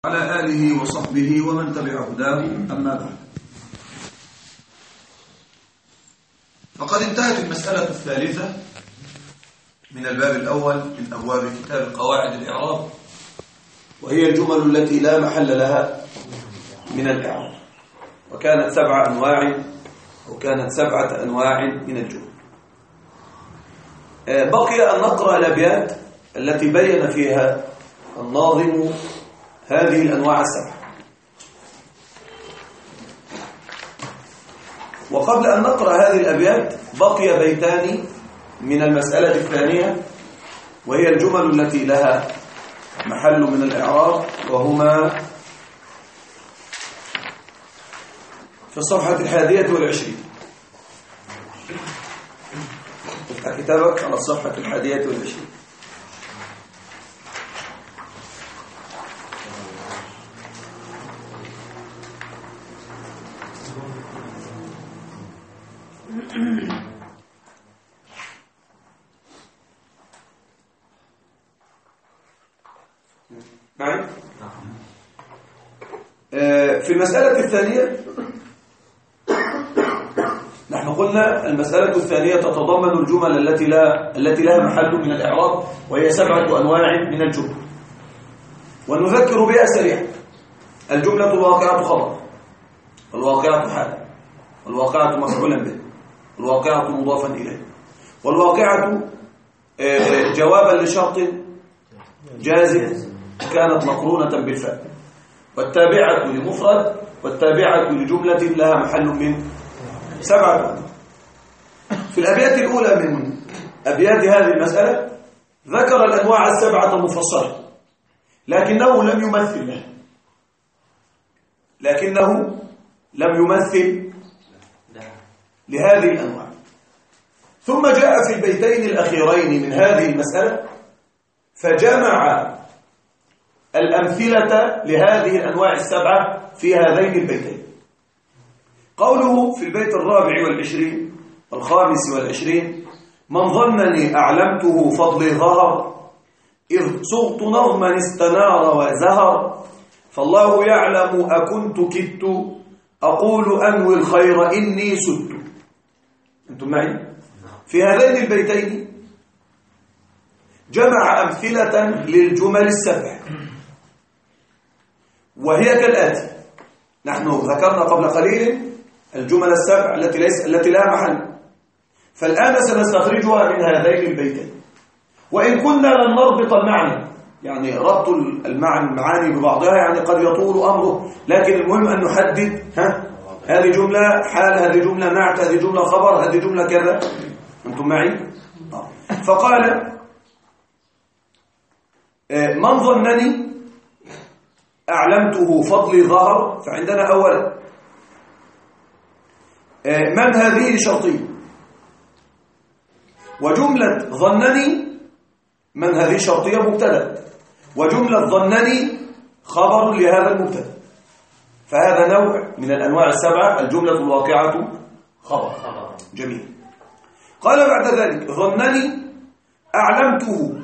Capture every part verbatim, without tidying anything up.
على آله وصحبه ومن تبع هداه أما بعد. فقد انتهت المسألة الثالثة من الباب الأول من أبواب كتاب قواعد الإعراب، وهي الجمل التي لا محل لها من الإعراب، وكانت سبع أنواع أو كانت سبعة أنواع من الجمل. بقي أن نقرأ الأبيات التي بين فيها الناظم هذه الأنواع السبعة. وقبل أن نقرأ هذه الأبيات بقي بيتان من المسألة الثانية، وهي الجمل التي لها محل من الإعراب، وهما في الصفحة الحادية والعشرين. افتح كتابك على الصفحة الحادية والعشرين. معي؟ في المسألة الثانية نحن قلنا المسألة الثانية تتضمن الجمل التي لا التي لها محل من الإعراب، وهي سبعة أنواع من الجمل، ونذكر بها سريعا. الجملة الواقعة خبر، والواقعة حال، والواقعة مفعولا به، والواقعة مضافا إليه، والواقعة جوابا لشرط جازم كانت مقرونة بالفاء، والتابعة لمفرد، والتابعة لجملة لها محل من سبعة أنواع. في الأبيات الأولى من أبيات هذه المسألة ذكر الأنواع السبعة مفصلة، لكنه لم يمثل لها لكنه لم يمثل لهذه الأنواع. ثم جاء في البيتين الأخيرين من هذه المسألة فجمع الأمثلة لهذه الأنواع السبعة في هذين البيتين. قوله في البيت الرابع والعشرين والخامس والعشرين: من ظنني أعلمته فضلي ظهر، إذ صغت نظما استنار وزهر، فالله يعلم أكنت كدت، أقول أنوي الخير إني سدت. أنتم معي؟ في هذين البيتين جمع أمثلة للجمل السبع، وهي كالآتي. نحن ذكرنا قبل قليل الجمل السبع التي ليس التي لا محل، فالآن سنستخرجها من هذين البيتين، وإن كنا لن نربط المعنى، يعني ربط المعنى المعاني ببعضها يعني قد يطول أمره، لكن المهم أن نحدد ها هذه جملة حال، هذه جملة نعت، هذه جملة خبر، هذه جملة كذا. أنتم معي؟ فقال: من ظنني أعلمته فضلي ظهر. فعندنا أولا من هذه شرطية، وجملة ظنني من هذه شرطية مبتدأ، وجملة ظنني خبر لهذا المبتدأ. فهذا نوع من الأنواع السبعة، الجملة الواقعة خبر. جميل. قال بعد ذلك: ظنني أعلمته.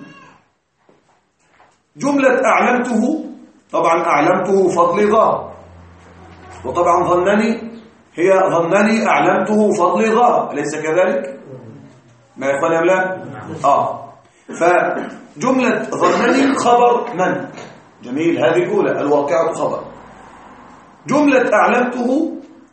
جملة أعلمته، طبعا أعلمته فضلي ظهر، وطبعا ظنني هي ظنني أعلمته فضلي ظهر، أليس كذلك؟ ما يقول أم لا؟ آه فجملة ظنني خبر من؟ جميل، هذه الأولى الواقعة خبر. جملة أعلمته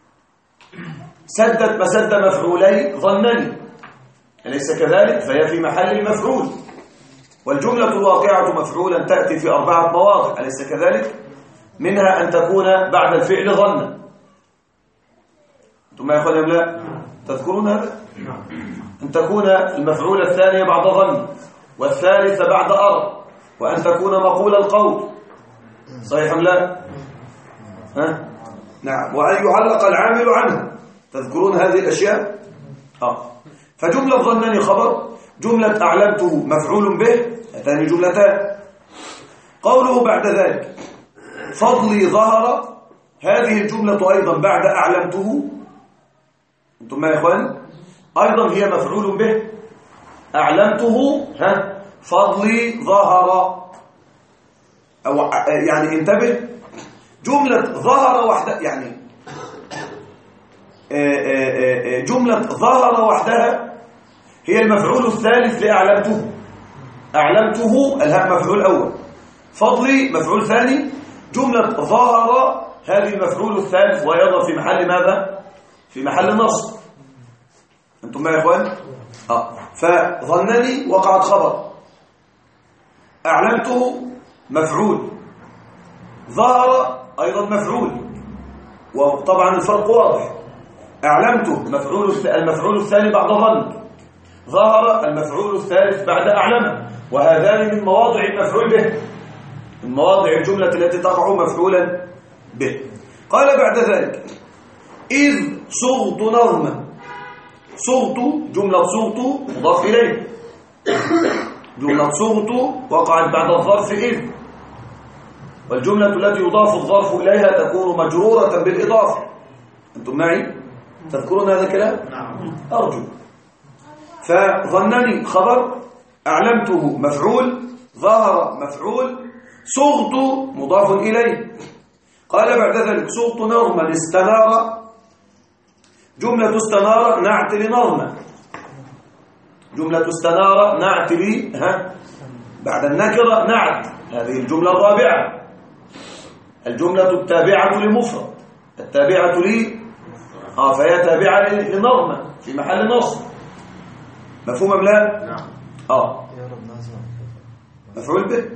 سدت مسد مفعولي ظنني، أليس كذلك؟ فهي في محل المفعول، والجملة الواقعة مفعولا تأتي في أربعة مواضع، أليس كذلك؟ منها أن تكون بعد الفعل ظنا. أنتم ما يقول أم لا؟ تذكرون هذا؟ أن تكون المفعول الثانية بعد ظن، والثالثة بعد أرى، وأن تكون مقول القول. صحيح أم لا؟ ها؟ نعم. وأن يعلق العامل عنه. تذكرون هذه الأشياء؟ آه. فجملة ظنني خبر، جملة أعلمته مفعول به، هاتان جملتان. قوله بعد ذلك فضلي ظهر، هذه الجملة أيضا بعد أعلمته. أنتم ما يا إخوان؟ أيضا هي مفعول به. أعلمته ها فضلي ظهر، أو يعني انتبه، جملة ظهر وحدها يعني جملة ظهر وحدها هي المفعول الثالث لأعلمته. أعلمته الهاء مفعول أول، فضلي مفعول ثاني، جملة ظهر هذه المفعول الثالث ويضع في محل ماذا؟ في محل نصب. أنتم معي يا إخوان؟ آه. فظنني وقعت خبر، أعلمته مفعول، ظهر أيضا مفعول، وطبعا الفرق واضح. أعلمته مفعول المفعول الثاني بعد ظن، ظهر المفعول الثالث بعد أعلم، وهذان من مواضع المفعول به، من مواضع الجملة التي تقع مفعولا به. قال بعد ذلك إذ صغت نظما. صغت جملة صغت مضاف إليه، جملة صغت وقعت بعد الظرف إذ، والجملة التي يضاف الظرف إليها تكون مجرورة بالإضافة. أنتم معي؟ تذكرون هذا الكلام؟ نعم. أرجو. فظنني خبر، أعلمته مفعول، ظهر مفعول، صغت مضاف إليه. قال بعد ذلك صغت نظما استنار. جملة استنار نعت لنظما، جملة استنار نعت لي ها بعد النكرة نعت، هذه الجملة الرابعة، الجملة التابعة لمفرد، التابعة لي اه فهي تابعة لنظما في محل نصب. مفهوم ام لا؟ نعم. اه مفعول به،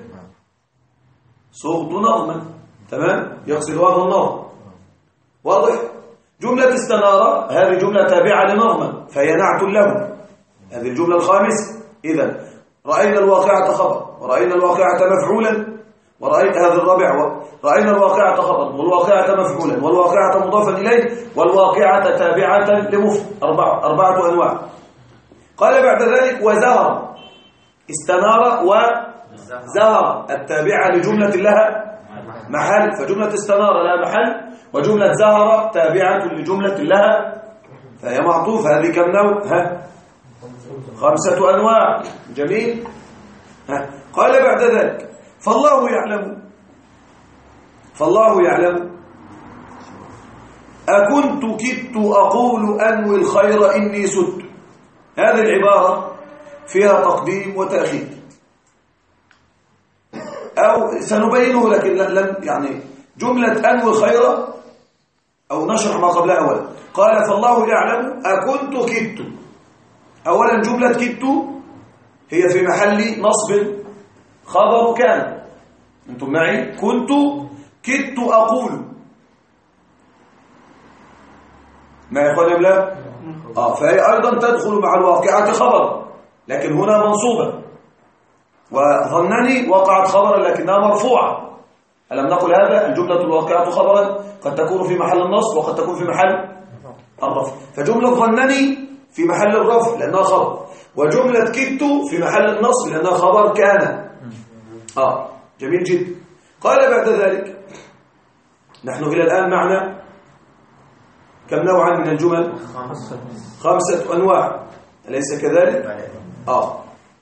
صغت نظما، تمام، يقصد هذا النظم، واضح. جملة استنارة هذه جملة تابعة لنظما فهي نعت له، هذه الجملة الخامسة. إذا رأينا الواقعة خبر، ورأينا الواقعة مفعولا، ورأيت هذا الرابع، رأينا الواقعة خبر والواقعة مفعولا والواقعة مضافا إليه والواقعة تابعة لمفرد، أربعة أربعة أنواع. قال بعد ذلك وزهر. استنار وزهر التابعة لجملة لها محل، فجملة استنار لها محل، وجملة زهر تابعة لجملة لها فهي معطوفة. هذه كم نوع؟ ها خمسة أنواع. جميل. ها. قال بعد ذلك فالله يعلم. فالله يعلم أكنت كدت أقول أنوي الخير إني سدت. هذه العبارة فيها تقديم وتأخير، أو سنبينه لكن لن يعني جملة أنوي الخير أو نشرح ما قبلها أولا. قال فالله يعلم أكنت كدت. أولا جملة كدت هي في محل نصب خبر كان. أنتم معي؟ كنت كدت أقول، ما يقول أم لا؟ آه فهي أيضا تدخل مع الواقعة خبر، لكن هنا منصوبة. وظنني وقعت خبرا لكنها مرفوعة. ألم نقل هذا؟ الجملة الواقعة خبرا قد تكون في محل النصب وقد تكون في محل الرفع. فجملة ظنني في محل الرفع لأنها خبر، وجملة كدت في محل النصب لأنها خبر كان. آه جميل جدا. قال بعد ذلك نحن إلى الآن معنا كم نوعا من الجمل؟ خمسة أنواع، أليس كذلك؟ آه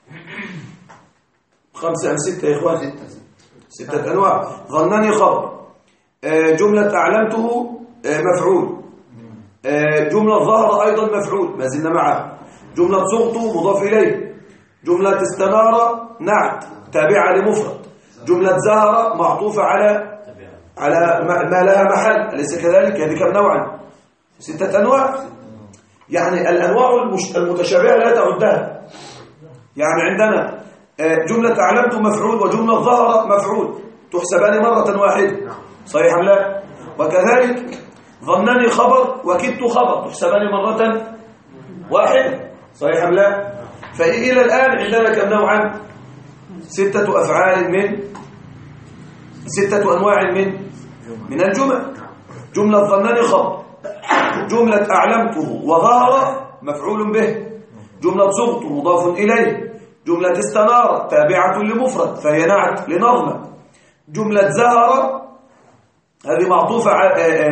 خمسة أم ستة يا إخوان؟ ستة أنواع. ظنني خبر، جملة أعلمته مفعول، جملة ظهر أيضا مفعول ما زلنا معه، جملة صغت مضاف إليه، جملة استنار نعت تابعة لمفرد، جملة زهر معطوفة على على ما لها محل، أليس كذلك؟ هذه كم نوعا؟ ستة أنواع. يعني الأنواع المتشابهة لا تعدها. يعني عندنا جملة أعلمت مفعول وجملة ظهر مفعول تحسبان مرة واحدة، صحيح أم لا؟ وكذلك ظنني خبر وكدت خبر تحسبان مرة واحدة، صحيح أم لا؟ فإلى الآن عندنا كم نوعا؟ ستة أفعال من ستة أنواع من من الجمل. جملة ظنني خبر، جملة أعلمته وظهر مفعول به، جملة صغت مضاف إليه، جملة استنار تابعة لمفرد فهي نعت لنظمة، جملة زهر هذه معطوفة على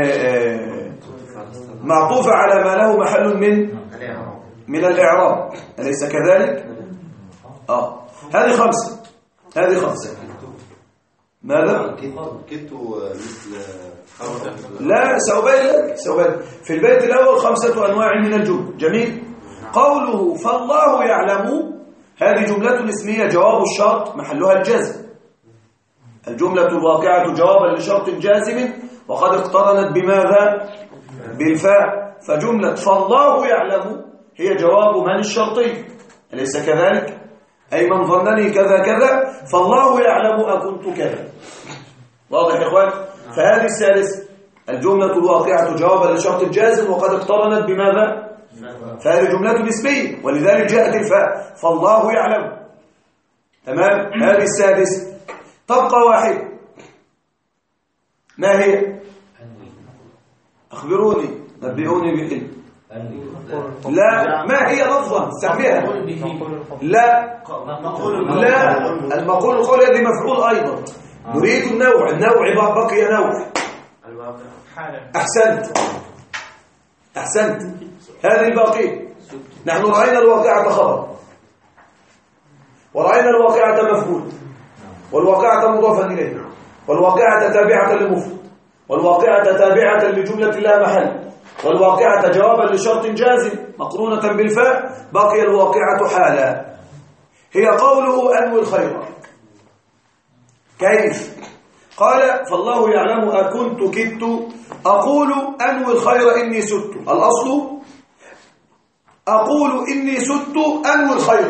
معطوفة على ما له محل من من الإعراب، أليس كذلك؟ آه هذه خمسة، هذه خمسة. ماذا؟ كت مثل لا سأبين لك سأبين. في البيت الأول خمسة أنواع من الجمل. جميل. قوله فالله يعلم، هذه جملة اسمية جواب الشرط محلها الجزم. الجملة الواقعة جوابا لشرط جازم وقد اقترنت بماذا؟ بالفاء. فجملة فالله يعلم هي جواب من الشرطي، أليس كذلك؟ أي من ظنني كذا كذا فالله يعلم أكنت كذا. واضح يا إخوان؟ فهذه الثالثة الجملة الواقعة جوابا لشرط جازم وقد اقترنت بماذا؟ فهذه جملة اسمية ولذلك جاءت الفاء فالله يعلم. تمام؟ هذه السادسة. تبقى واحد، ما هي؟ أخبروني نبئوني بحلم. لا، ما هي لفظا سميها؟ لا لا، المقول القول هذه مفعول أيضا. نريد النوع، النوع بقي نوع. أحسنت أحسنت هذه الباقي. نحن رأينا الواقعة خبر ورأينا الواقعة مفعول والواقعة مضافا إليه والواقعة تابعة للمفرد والواقعة تابعة لجملة لا محل والواقعة جوابا لشرط جازم مقرونة بالفاء. بقي الواقعة حالا هي قوله أنوي الخير. كيف؟ قال فالله يعلم أكنت كدت أقول أنوي الخير إني سدت. الأصل أقول إني سدت أنوي الخير،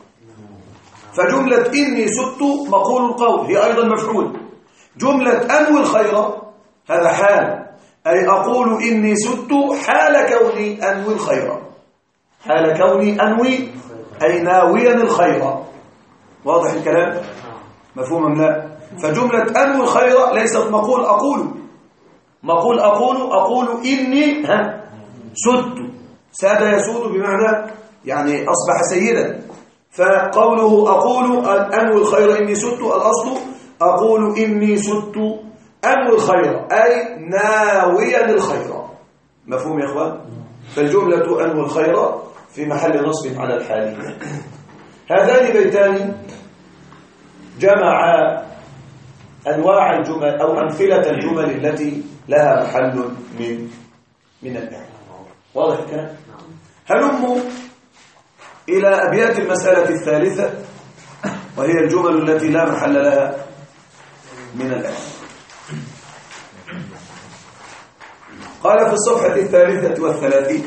فجملة إني سدت مقول القول هي أيضا مفعول. جملة أنوي الخير هذا حال، أي أقول إني سدت حال كوني أنوي الخير. حال كوني أنوي أي ناويا الخير. واضح الكلام؟ مفهوم أم لا؟ فجملة أنوي الخير ليست مقول أقول، مقول أقول أقول إني ها سدت. ساد يسود بمعنى يعني أصبح سيدا. فقوله أقول أنوي الخير إني سدت الأصل أقول إني سدت أنوي الخير أي ناويا الخير. مفهوم يا إخوان؟ فالجملة أنوي الخير في محل نصب على الحالية. هذان بيتان جمع أنواع الجمل أو أمثلة الجمل التي لها محل من من الإعراب. واضح الكلام؟ هلموا إلى أبيات المسألة الثالثة وهي الجمل التي لا محل لها من الإعراب. قال في الصفحة الثالثة والثلاثين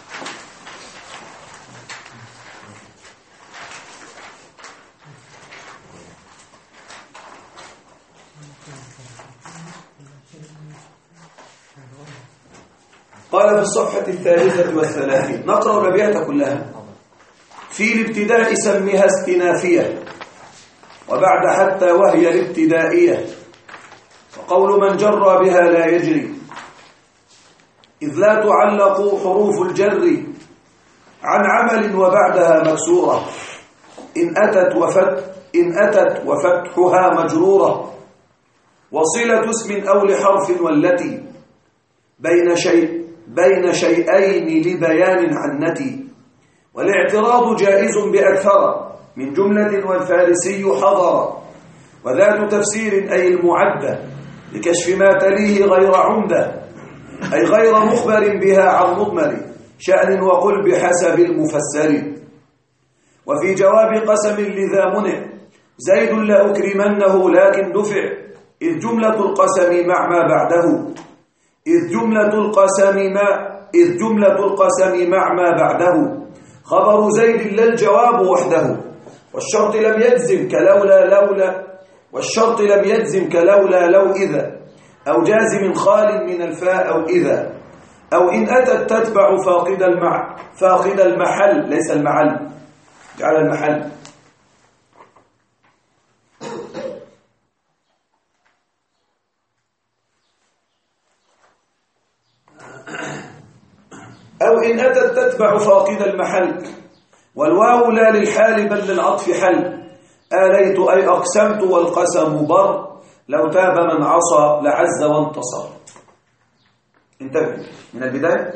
قال في الصفحة الثالثة والثلاثين نقرأ الأبيات كلها. في الابتداء سمها استنافية وبعد حتى وهي الابتدائية وقول من جر بها لا يجري إذ لا تعلق حروف الجر عن عمل وبعدها مكسورة إن أتت وفت إن أتت وفتحها مجرورة وصلة اسم أو لحرف والتي بين شيء بين شيئين لبيان عنتي والاعتراض جائز بأكثر من جملة والفارسي حضر وذات تفسير أي المعدة لكشف ما تليه غير عمدة أي غير مخبر بها عن مضمر شأن وقل بحسب المفسر. وفي جواب قسم لذا منع زيد لأكرمنه لكن دفع إذ جملة القسم مع ما بعده إذ جملة القسم ما إذ جملة القسم مع ما بعده خبر زيد لا الجواب وحده والشرط لم يجزم كلولا لولا والشرط لم يجزم كلولا لو إذا أو جازم خال من الفاء أو إذا أو إن أتت تتبع فاقد المع فاقد المحل ليس المعل جعل المحل أو إن أتت تتبع فاقد المحل والواو لا للحال بل للعطف حل آليت أي أقسمت والقسم بر لو تاب من عصى لعز وانتصر. انتبه من البداية.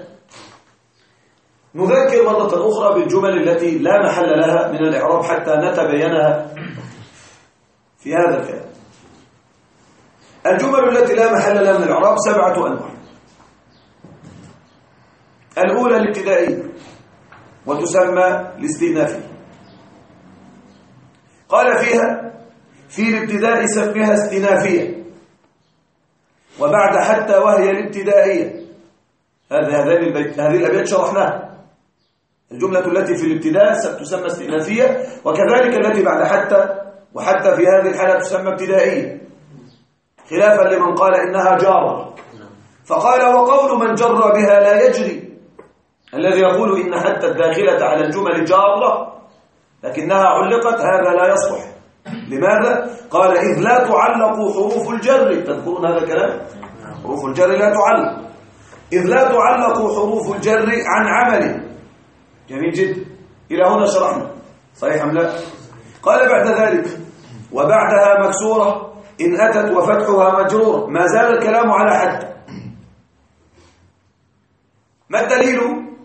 نذكر مرة أخرى بالجمل التي لا محل لها من الإعراب حتى نتبينها في هذا الكلام. الجمل التي لا محل لها من الإعراب سبعة أنواع. الأولى الابتدائية وتسمى الاستئنافية. قال فيها في الابتداء سميها استئنافية، وبعد حتى وهي الابتدائية. هذا هذين البيت هذه الأبيات شرحناها. الجملة التي في الابتداء تسمى استئنافية، وكذلك التي بعد حتى وحتى في هذه الحالة تسمى ابتدائية، خلافا لمن قال إنها جارة. فقال وقول من جر بها لا يجري، الذي يقول إن حتى الداخلة على الجمل جارة لكنها علقت، هذا لا يصلح. لماذا؟ قال إذ لا تعلق حروف الجر. تذكرون هذا الكلام؟ حروف الجر لا تعلق، إذ لا تعلق حروف الجر عن عمل. جميل جدا، إلى هنا شرحنا صحيح أم لا؟ قال بعد ذلك وبعدها مكسورة إن أتت وفتحها مجرورة. ما زال الكلام على حتى. ما الدليل؟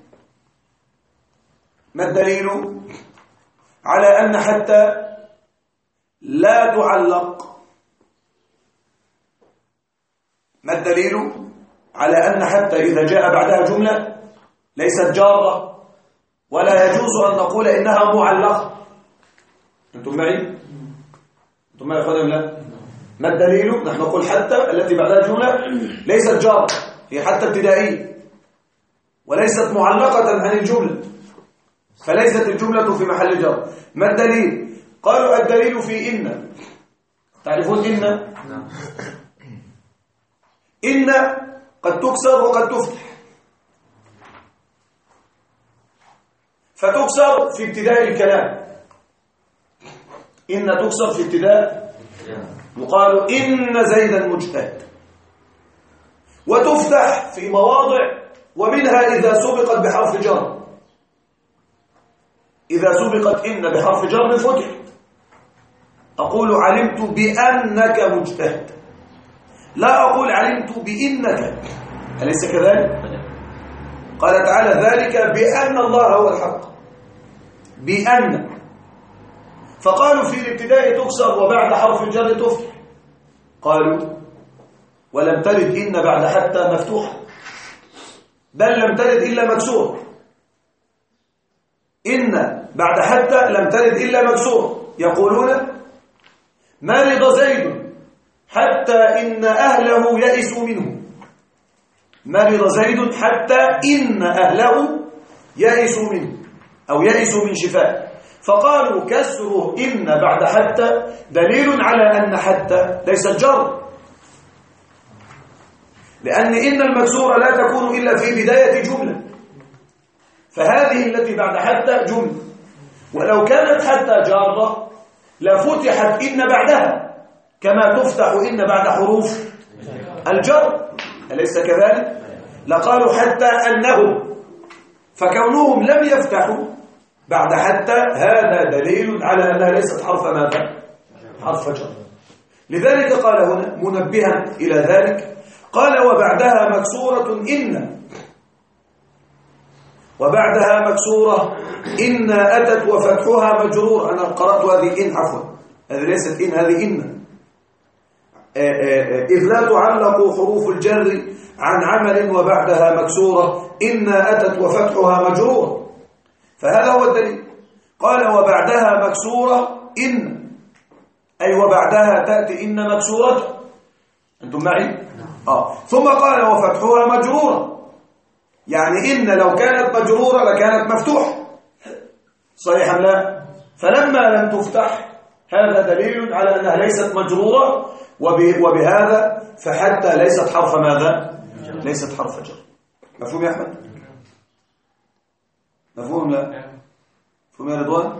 ما الدليل على أن حتى لا تعلق؟ ما الدليل على أن حتى إذا جاء بعدها جملة ليست جارة ولا يجوز أن نقول إنها معلقة؟ أنتم معي؟ أنتم معي أخواني لا؟ ما الدليل؟ نحن نقول حتى التي بعدها جملة ليست جارة، هي حتى ابتدائية وليست معلقة عن الجملة، فليست الجملة في محل جر. ما الدليل؟ قالوا الدليل في إن. تعرفون إن؟ إن قد تكسر وقد تفتح. فتكسر في ابتداء الكلام، إن تكسر في ابتداء، يقال إن زيدا مجتهد. وتفتح في مواضع، ومنها إذا سبقت بحرف جر. إذا سبقت إن بحرف جر فتح. أقول علمت بأنك مجتهد، لا أقول علمت بإنك. أليس كذلك؟ قال تعالى ذلك بأن الله هو الحق، بأن. فقالوا في الابتداء تكسر وبعد حرف الجر تفتح. قالوا ولم ترد إن بعد حتى مفتوحة، بل لم ترد إلا مكسورة. إن بعد حتى لم ترد إلا مكسورة. يقولون مرض زيد حتى إن أهله يئسوا منه. مرض زيد حتى إن أهله يئسوا منه أو يئسوا من شفاء. فقالوا كسر إن بعد حتى دليل على أن حتى ليست جر، لأن إن المكسورة لا تكون إلا في بداية جملة، فهذه التي بعد حتى جملة. ولو كانت حتى جارة لفتحت إن بعدها كما تفتح إن بعد حروف الجر، أليس كذلك؟ لقالوا حتى أنهم، فكونهم لم يفتحوا بعد حتى هذا دليل على أنها ليست حرف ماذا؟ حرف جر. لذلك قال هنا منبها إلى ذلك، قال وبعدها مكسورة إن، وبعدها مكسورة إن أتت وفتحها مجرور. أنا قرأت هذه إن عفوا، هذه ليست إن، هذه إن. إذ لا تعلق حروف الجر عن عمل وبعدها مكسورة إن أتت وفتحها مجرور، فهذا هو الدليل. قال وبعدها مكسورة إن، أي وبعدها تأتي إن مكسورة. أنتم معي؟ آه. ثم قال وفتحها مجرورة، يعني إن لو كانت مجرورة لكانت مفتوحة، صحيح أم لا؟ فلما لم تفتح هذا دليل على أنها ليست مجرورة، وبهذا فحتى ليست حرف ماذا؟ ليست حرف جر. مفهوم يا أحمد؟ مفهوم لا؟ مفهوم يا رضوان؟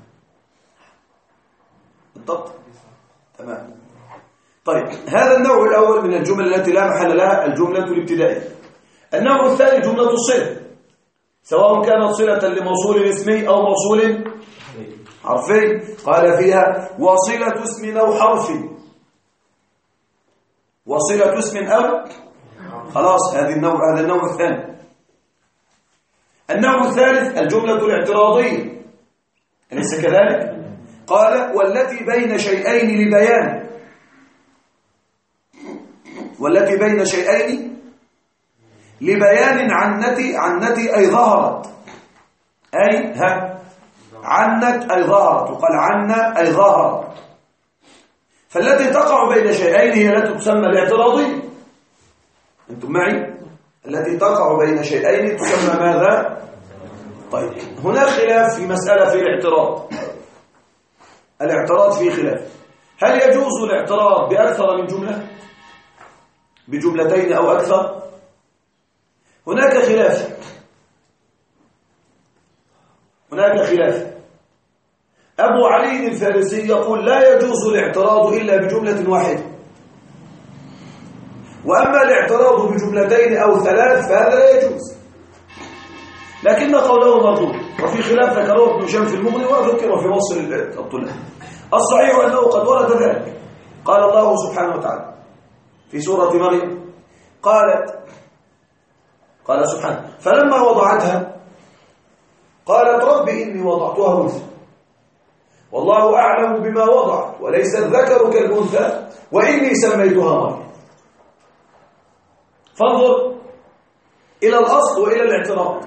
بالضبط؟ تمام. طيب هذا النوع الأول من الجمل التي لا محل لها، الجملة الابتدائية. النوع الثاني جملة الصلة، سواء كانت صلة لموصول اسمي أو موصول حرفي. قال فيها وصلة اسم أو حرف، وصلة اسم أو، خلاص هذه النوع، هذا النوع الثاني. النوع الثالث الجملة الاعتراضية، أليس كذلك؟ قال والتي بين شيئين لبيان. والتي بين شيئين لبيان عنتي عنتي أي ظهرت أي ها عنت أي ظهرت، وقال عنا أي ظهرت. فالتي تقع بين شيئين هي التي تسمى الاعتراضية. أنتم معي؟ التي تقع بين شيئين تسمى ماذا؟ طيب هناك خلاف في مسألة في الاعتراض. الاعتراض فيه خلاف، هل يجوز الاعتراض بأكثر من جملة؟ بجملتين أو أكثر؟ هناك خلاف هناك خلاف أبو علي الفارسي يقول لا يجوز الاعتراض إلا بجملة واحدة، وأما الاعتراض بجملتين أو ثلاث فهذا لا يجوز، لكن قوله مردود. وفي خلاف ذكره ابن هشام في المغني وذكر في وصل الطلاب. الصحيح أنه قد ورد ذلك. قال الله سبحانه وتعالى في سورة مريم قالت قال سبحانه فلما وضعتها قالت رب إني وضعتها أنثى والله أعلم بما وضعت وليس الذكر كالأنثى وإني سميتها مريم. فانظر إلى الأصل وإلى الاعتراض.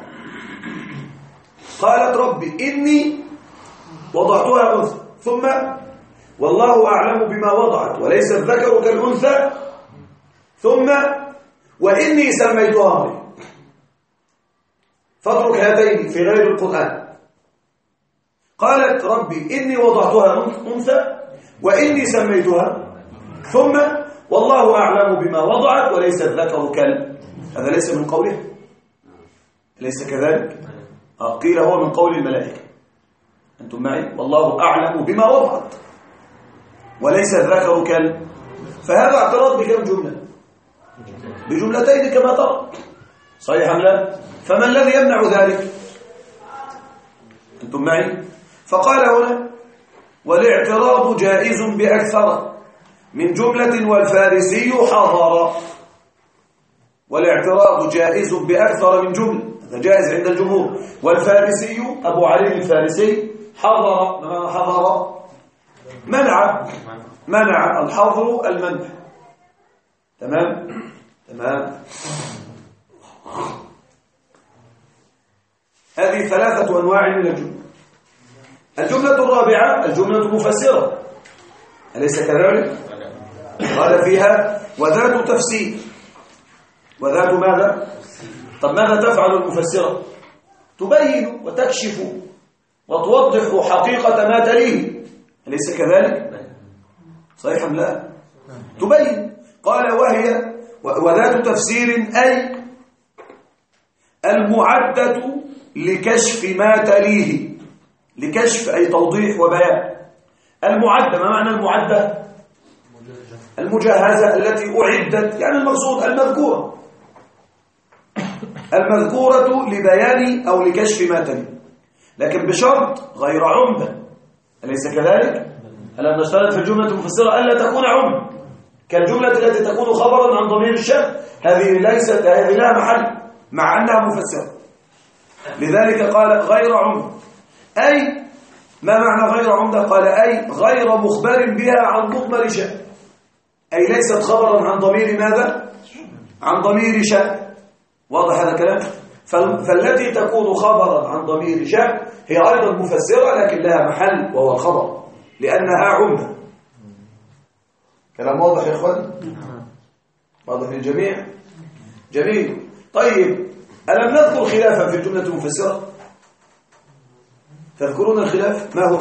قالت رب إني وضعتها أنثى ثم والله أعلم بما وضعت وليس الذكر كالأنثى ثم وإني سميتها مريم. فاترك هاتين في غير القرآن. قالت ربي إني وضعتها أنثى وإني سميتها ثم والله أعلم بما وضعت وليس الذكر كال. هذا ليس من قوله، ليس كذلك؟ آه قيل هو من قول الملائكة. أنتم معي؟ والله أعلم بما وضعت وليس الذكر كال. فهذا اعتراض بكم جملة؟ بجملتين كما ترى. صحيح أم لا؟ فما الذي يمنع ذلك؟ أنتم معي؟ فقال هنا والاعتراض جائز بأكثر من جملة والفارسي حضر. والاعتراض جائز بأكثر من جملة، هذا جائز عند الجمهور. والفارسي أبو علي الفارسي حضر حضر منع منع الحظر المنع. تمام تمام. هذه ثلاثة أنواع من الجملة. الجملة الرابعة الجملة المفسرة، أليس كذلك؟ قال فيها وذات تفسير. وذات ماذا؟ طب ماذا تفعل المفسرة؟ تبين وتكشف وتوضح حقيقة ما تليه، أليس كذلك؟ صحيح أم لا؟ تبين. قال وهي وذات تفسير أي المعدة لكشف ما تليه. لكشف أي توضيح وبيان. المعدة، ما معنى المعدة؟ المجهزة التي أعدت، يعني المقصود المذكورة المذكورة لبيان أو لكشف ما تليه، لكن بشرط غير عمدة، أليس كذلك؟ ألا نشترط في الجملة المفسرة ألا تكون عمدة، كالجملة التي تكون خبرا عن ضمير الشأن، هذه ليست هذه لها محل مع أنها مفسرة. لذلك قال غير عمدة. أي ما معنى غير عمدة؟ قال أي غير مخبر بها عن مضمر شأن، أي ليست خبرا عن ضمير ماذا؟ عن ضمير شأن. واضح هذا الكلام؟ فالتي تكون خبرا عن ضمير شأن هي أيضا مفسرة، لكن لها محل وهو الخبر لأنها عمدة. كلام واضح يا إخوان؟ واضح للجميع؟ جميل. طيب ألم نذكر خلافا في الجملة المفسرة؟ تذكرون الخلاف؟ ما هو؟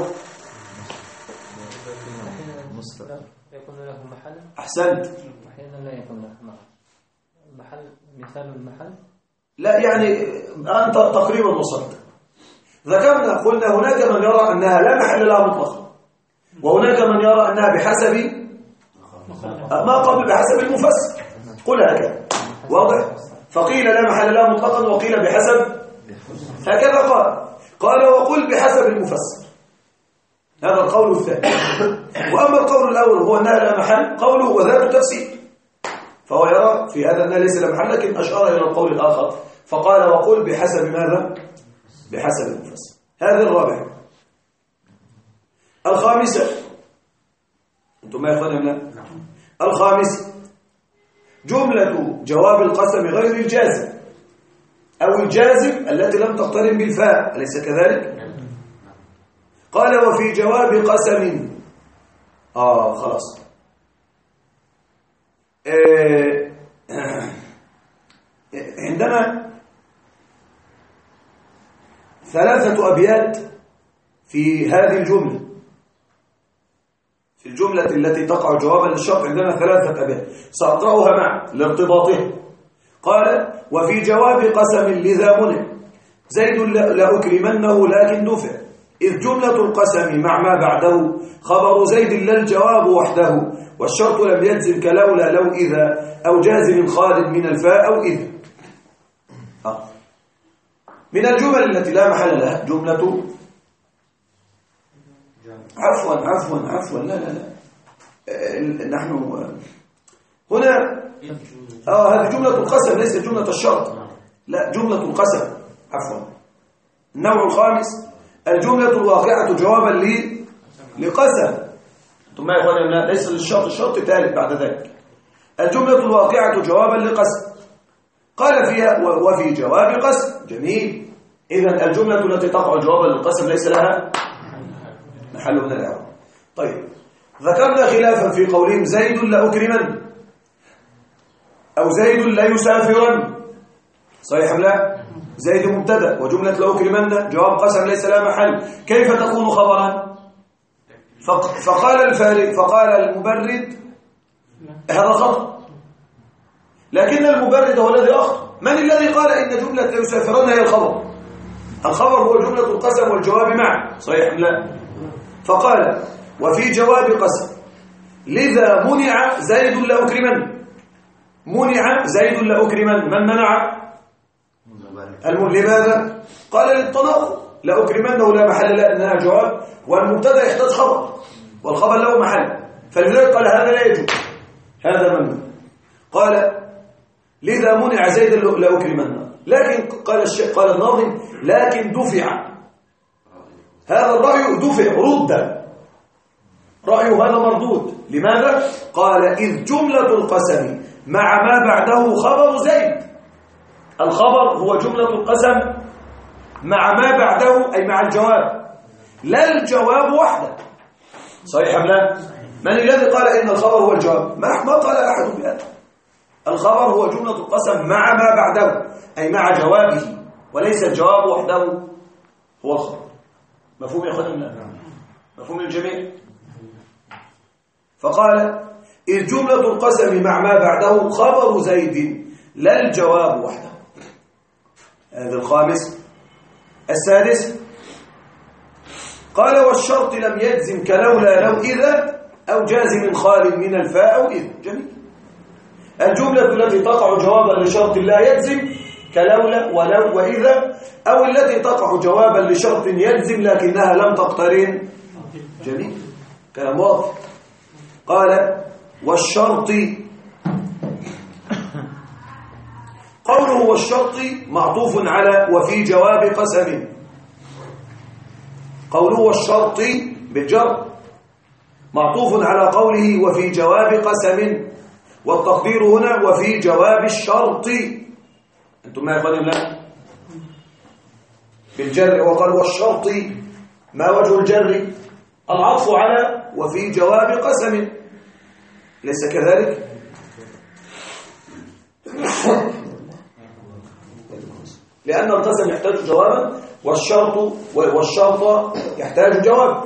يكون له محل. أحسنت. أحيانا لا يكون له محل. مثال المحل؟ لا يعني أنت تقريبا وصلت. ذكرنا قلنا هناك من يرى أنها لا محل لها مطلقا، وهناك من يرى أنها بحسب ما قبل بحسب المفسر. قل هكذا واضح. فقيل لا محل لها مطلقا وقيل بحسب، هكذا قال قال وقل بحسب المفسر. هذا القول الثاني. وأما القول الأول هو أنها لا محل، قوله وذات تفسير، فهو يرى في هذا أنها ليس لا محل، لكن أشار إلى القول الآخر فقال وقل بحسب ماذا؟ بحسب المفسر. هذا الرابع. الخامسة، أنتم ما يخواني؟ لا. الخامسة جملة جواب القسم غير الجازم أو الجازم التي لم تقترن بالفاء، أليس كذلك؟ قال وفي جواب قسم آه خلاص آه عندنا ثلاثة أبيات في هذه الجملة، في الجملة التي تقع جوابا للشرط عندنا ثلاثة أبيات سأقرأها معا لارتباطها. قال وفي جواب قسم لذا منع زيد لأكرمنه لكن دفع، إذ جملة القسم مع ما بعده خبر زيد لا الجواب وحده، والشرط لم يجزم كلولا لو إذا أو جازم خالد من الفاء أو إذا. آه. من الجمل التي لا محل لها جملة عفوا عفوا عفوا لا لا لا آه نحن هنا اه هذه جملة القسم ليست جملة الشرط، لا جملة القسم عفوا. النوع الخامس الجملة الواقعة جوابا لي لقسم، ثم يا اخواني ليس للشرط، الشرط ثالث بعد ذلك. الجملة الواقعة جوابا لقسم قال فيها وفي جواب قسم، جميل. إذن الجملة التي تقع جوابا للقسم ليس لها محل من الإعراب. طيب ذكرنا خلافا في قولهم زيد لأكرمن أو زيد لا يسافرن، صحيح أم لا؟ زيد مبتدأ وجملة لأكرمن جواب قسم ليس لها محل، كيف تكون خبرا؟ فقال الفارق فقال المبرد هذا خطأ، لكن المبرد هو الذي أخطأ. من الذي قال إن جملة لا يسافرن هي الخبر؟ الخبر هو جملة القسم والجواب معا، صحيح أم لا؟ فقال وفي جواب قسم لذا منع زيد لأكرمن، منع زيد لأكرمن، من منع؟ لماذا؟ قال للتناقض، لأكرمنه لا محل لا إنها جواب والمبتدا يحتاج خبر والخبر له محل، فلذلك قال هذا لا يجوز، هذا ممنوع. قال لذا منع زيد لأكرمنه، لكن قال الشيخ قال الناظم لكن دفع، هذا الرأي دفع رد، رأيه هذا مردود. لماذا؟ قال إذ جملة القسم مع ما بعده خبر زيد، الخبر هو جملة القسم مع ما بعده أي مع الجواب، لا الجواب وحده، صحيح أم لا؟ من الذي قال إن الخبر هو الجواب؟ ما قال أحد بهذا. الخبر هو جملة القسم مع ما بعده أي مع جوابه، وليس الجواب وحده هو الخبر. مفهوم يا أخواننا؟ مفهوم الجميع؟ فقال إذ جملة القسم مع ما بعده خبر زيد لا الجواب وحده، هذا الخامس. السادس قال والشرط لم يجزم كلولا لو إذا أو جازم خال من الفاء أو إذا، جميل. الجملة التي تقع جوابا لشرط لا يجزم كلولا ولو وإذا، أو التي تقع جوابا لشرط يجزم لكنها لم تقترن، جميل، كلام واضح. قال والشرط، قوله والشرط معطوف على وفي جواب قسم، قوله والشرط بالجر معطوف على قوله وفي جواب قسم، والتقدير هنا وفي جواب الشرط. انتم ما يقولون لا بالجر، وقال والشرط ما وجه الجر؟ العطف على وفي جواب قسم، ليس كذلك؟ لأن القسم يحتاج جوابا والشرط والشرط يحتاج جواب.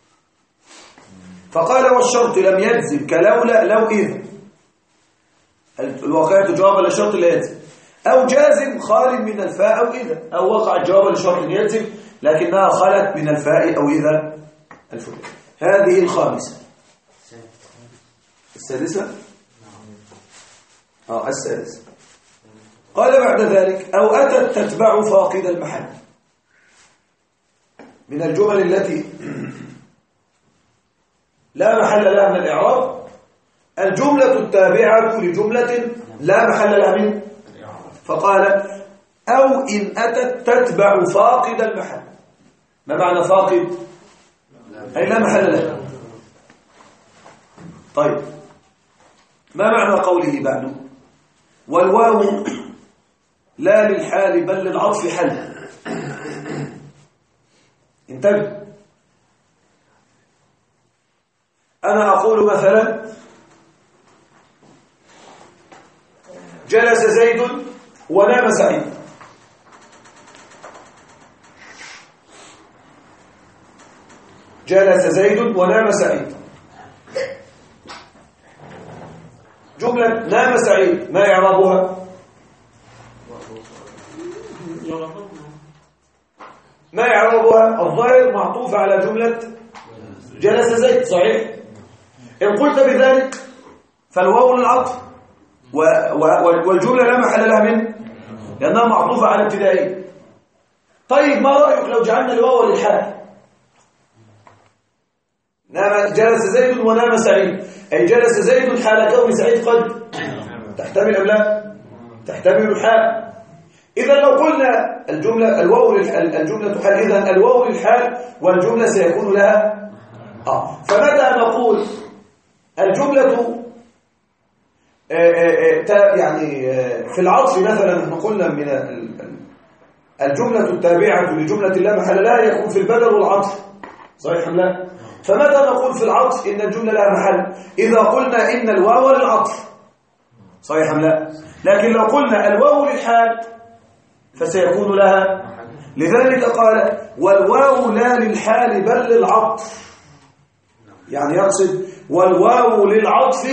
فقال والشرط لم يجزم كلولا لو إذا، الواقعة جوابا للشرط لا يجزم، أو جازم خال من الفاء أو إذا، أو وقع جوابا لشرط يجزم لكنها خلت من الفاء أو إذا الفاء. هذه الخامسة. السادسة آه السادسة قال بعد ذلك أو أتت تتبع فاقد المحل. من الجمل التي لا محل لها من الإعراب الجملة التابعة لجملة لا محل لها من، فقال أو إن أتت تتبع فاقد المحل. ما معنى فاقد؟ أي لا محل لها. طيب ما معنى قوله بعده والواو لا للحال بل للعطف حل. انتبه، أنا أقول مثلا جلس زيد ونام سعيد. جلس زيد ونام سعيد، جملة نام سعيد ما إعرابها؟ ما إعرابها؟ الظاهر معطوف على جملة جلس زيد، صحيح؟ إن قلت بذلك فالواو للعطف والجملة لا محل لها منه لأنها معطوفة على ابتدائي. طيب ما رأيك لو جعلنا الواو للحال؟ نام جلس زيد ونام سعيد، أي جلس زيد حال كون سعيد قد تحتمل أم لا؟ تحتمل الحال. إذا لو قلنا الجملة الواو الجملة حال، إذا الواو للحال والجملة سيكون لها آه. فمتى نقول الجملة آآ آآ يعني في العطف مثلا، احنا قلنا من الجملة التابعة لجملة لا محل لها يكون في البدل والعطف، صحيح أم لا؟ فمتى نقول في العطف إن الجملة لها محل؟ إذا قلنا إن الواو للعطف، صحيح أم لا؟ لكن لو قلنا الواو للحال فسيكون لها. لذلك قال والواو لا للحال بل للعطف، يعني يقصد والواو للعطف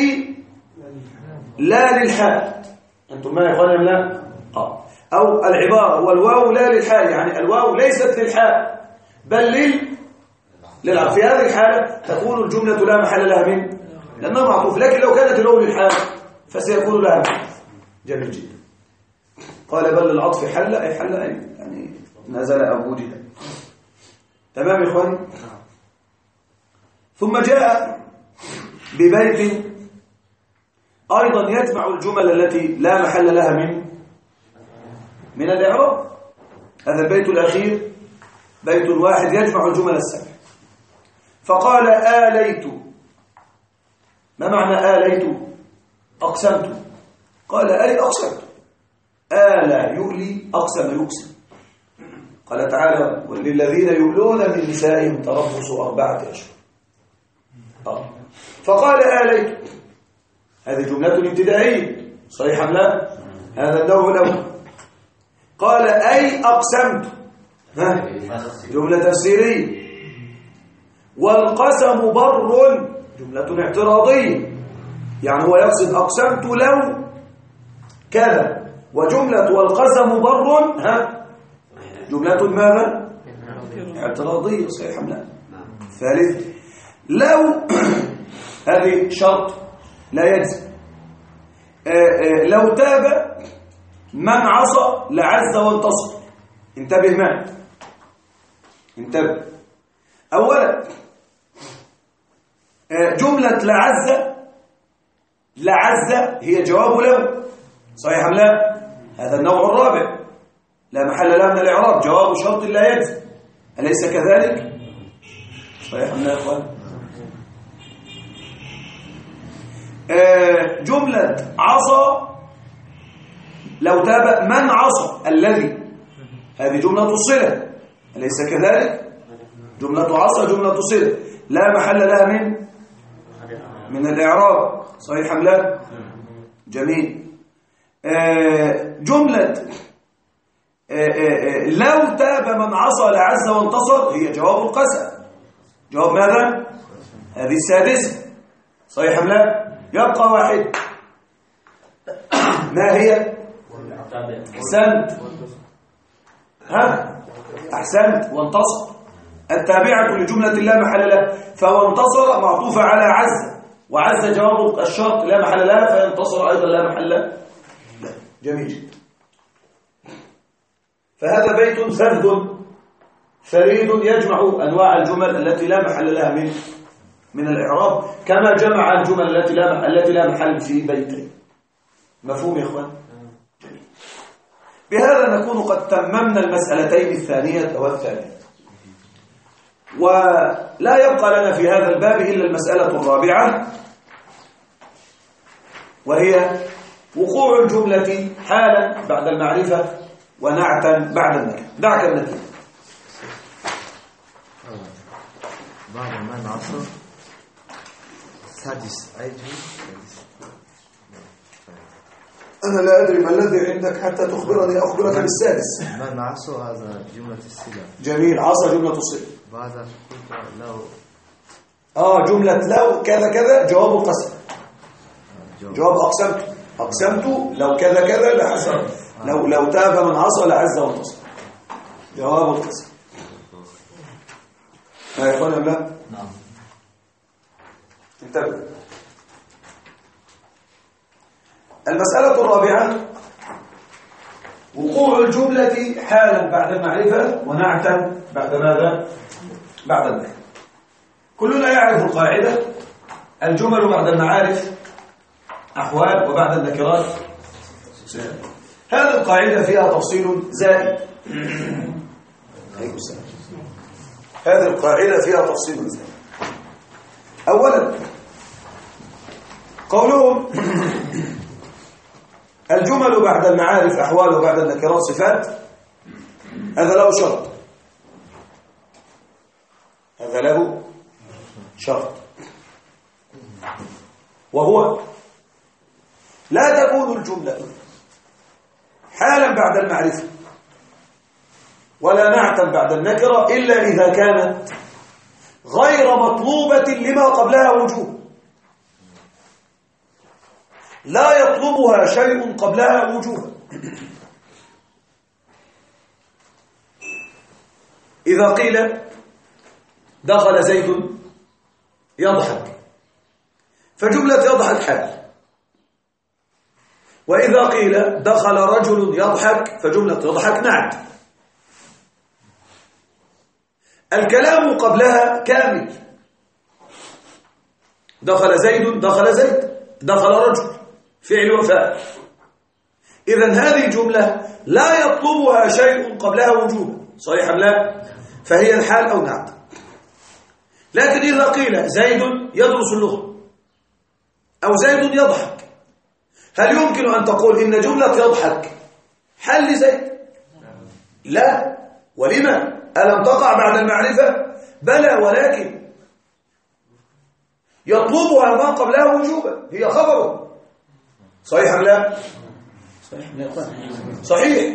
لا للحال. أنتم ما يقولون أم لا؟ آه. أو العبارة والواو لا للحال، يعني الواو ليست للحال بل لل للعطف. في هذه الحالة تكون الجملة لا محل لها من لأنها معطوف، لكن لو كانت الواو للحال فسيكون لها من. جميل جدا. قال بل للعطف حل، أي حل أي يعني نزل أو وجد. تمام يا إخواني؟ ثم جاء ببيت أيضا يجمع الجمل التي لا محل لها من من الإعراب. هذا البيت الأخير بيت واحد يجمع الجمل السبع. فقال آليت. ما معنى آليت؟ أقسمت. قال أي أقسمت. آلى يؤلي، أقسم يقسم. قال تعالى وللذين يؤلون من نسائهم تربص أربعة أشهر. آه. فقال آليت، هذه جملة ابتدائية، صحيح أم لا؟ هذا النوع الأول. قال أي أقسمت، ها؟ جملة تفسيرية. والقسم بر، جملة اعتراضية، يعني هو يقصد أقسمت لو كذا. وجملة والقسم بر، ها؟ جملة ماذا؟ اعتراضية، صحيح أم لا؟ ثالث لو، هذه شرط لا يجزم. لو تاب من عصى لعز وانتصر. انتبه معي، انتبه. أولا جملة لعز، لعز هي جواب لو، صحيح أم لا؟ هذا النوع الرابع لا محل له من الإعراب، جواب شرط لا يجزم، أليس كذلك؟ صحيح أم لا يا إخوان؟ جملة عصى لو تاب من عصى الذي، هذه جملة صلة، أليس كذلك؟ جملة عصى جملة صلة لا محل لها من من الإعراب، صحيح أم لا؟ جميل. جملة لو تاب من عصى لعز وانتصر هي جواب القسم. جواب ماذا؟ هذه السادسة، صحيح أم لا؟ يبقى واحد، ما هي؟ أحسنت، ها؟ أحسنت وانتصر، التابعة لجملة لا محل لها. فوانتصر معطوفة على عز، وعز جواب الشرط لا محل لها، فينتصر أيضا لا محل لا. جميل جدا. فهذا بيت فرد فريد يجمع أنواع الجمل التي لا محل لها من من الإعراب، كما جمع الجمل التي لا التي لا محل في بيتين. مفهوم يا إخوان؟ جميل. بهذا نكون قد تممنا المسألتين الثانية والثالثة، ولا يبقى لنا في هذا الباب إلا المسألة الرابعة، وهي وقوع الجملة حالا بعد المعرفة ونعتا بعد النكرة. دعك النكرة. بعد ما نعصر سادس أيدي. أنا لا أدري ما الذي عندك حتى تخبرني أخبرك بالسادس. ما نعصر هذا جملة الصلة. جميل. عصى جملة الصلة. بعد قلت لو آه جملة لو كذا كذا جواب القسم. جواب أقسمت أقسمت لو كذا كذا لعز لو لو تاب من عصى لعز وانتصر. جواب القسم. ها يا إخوان لا؟ نعم. انتبه. المسألة الرابعة وقوع الجملة حالا بعد المعرفة ونعتا بعد ماذا؟ بعد النكرة. كلنا يعرف القاعدة: الجمل بعد المعارف أحوال وبعد النكرات صفات. هذه القاعدة فيها تفصيل زائد. هذه القاعدة فيها تفصيل زائد. أولا قولهم الجمل بعد المعارف أحوال وبعد النكرات صفات، هذا له شرط. هذا له شرط وهو لا تكون الجملة حالا بعد المعرفة ولا نعتا بعد النكرة إلا إذا كانت غير مطلوبة لما قبلها وجوب. لا يطلبها شيء قبلها وجوبا. إذا قيل دخل زيد يضحك فجملة يضحك حال، وإذا قيل دخل رجل يضحك فجملة يضحك نعت. الكلام قبلها كامل. دخل زيد دخل زيد دخل رجل فعل وفاعل. إذن هذه الجملة لا يطلبها شيء قبلها وجوبا، صحيح أم لا؟ فهي الحال أو نعت. لكن إذا قيل زيد يدرس اللغة أو زيد يضحك، هل يمكن أن تقول إن جملة يضحك حل لزيد؟ لا. ولما؟ ألم تقع بعد المعرفة؟ بلى، ولكن يطلبها ما قبلها وجوبا، هي خبر. صحيح أم لا؟ صحيح يا اخوان، صحيح.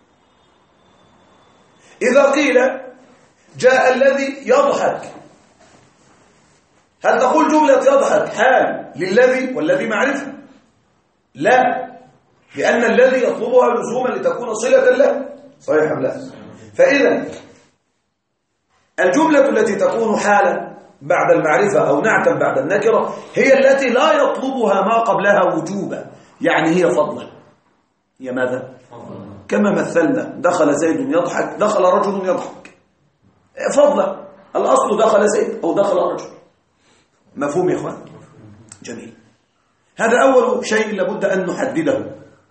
إذا قيل جاء الذي يضحك، هل تقول جملة يضحك حال للذي والذي معرفة؟ لا، لأن الذي يطلبها لزوما لتكون صلة له. صحيح أم لا؟ فإذا الجملة التي تكون حالا بعد المعرفة أو نعتا بعد النكرة هي التي لا يطلبها ما قبلها وجوبا، يعني هي فضلا. هي ماذا؟ كما مثلنا دخل زيد يضحك دخل رجل يضحك فضلا. الأصل دخل زيد أو دخل رجل. مفهوم يا إخوان؟ جميل. هذا أول شيء لابد أن نحدده.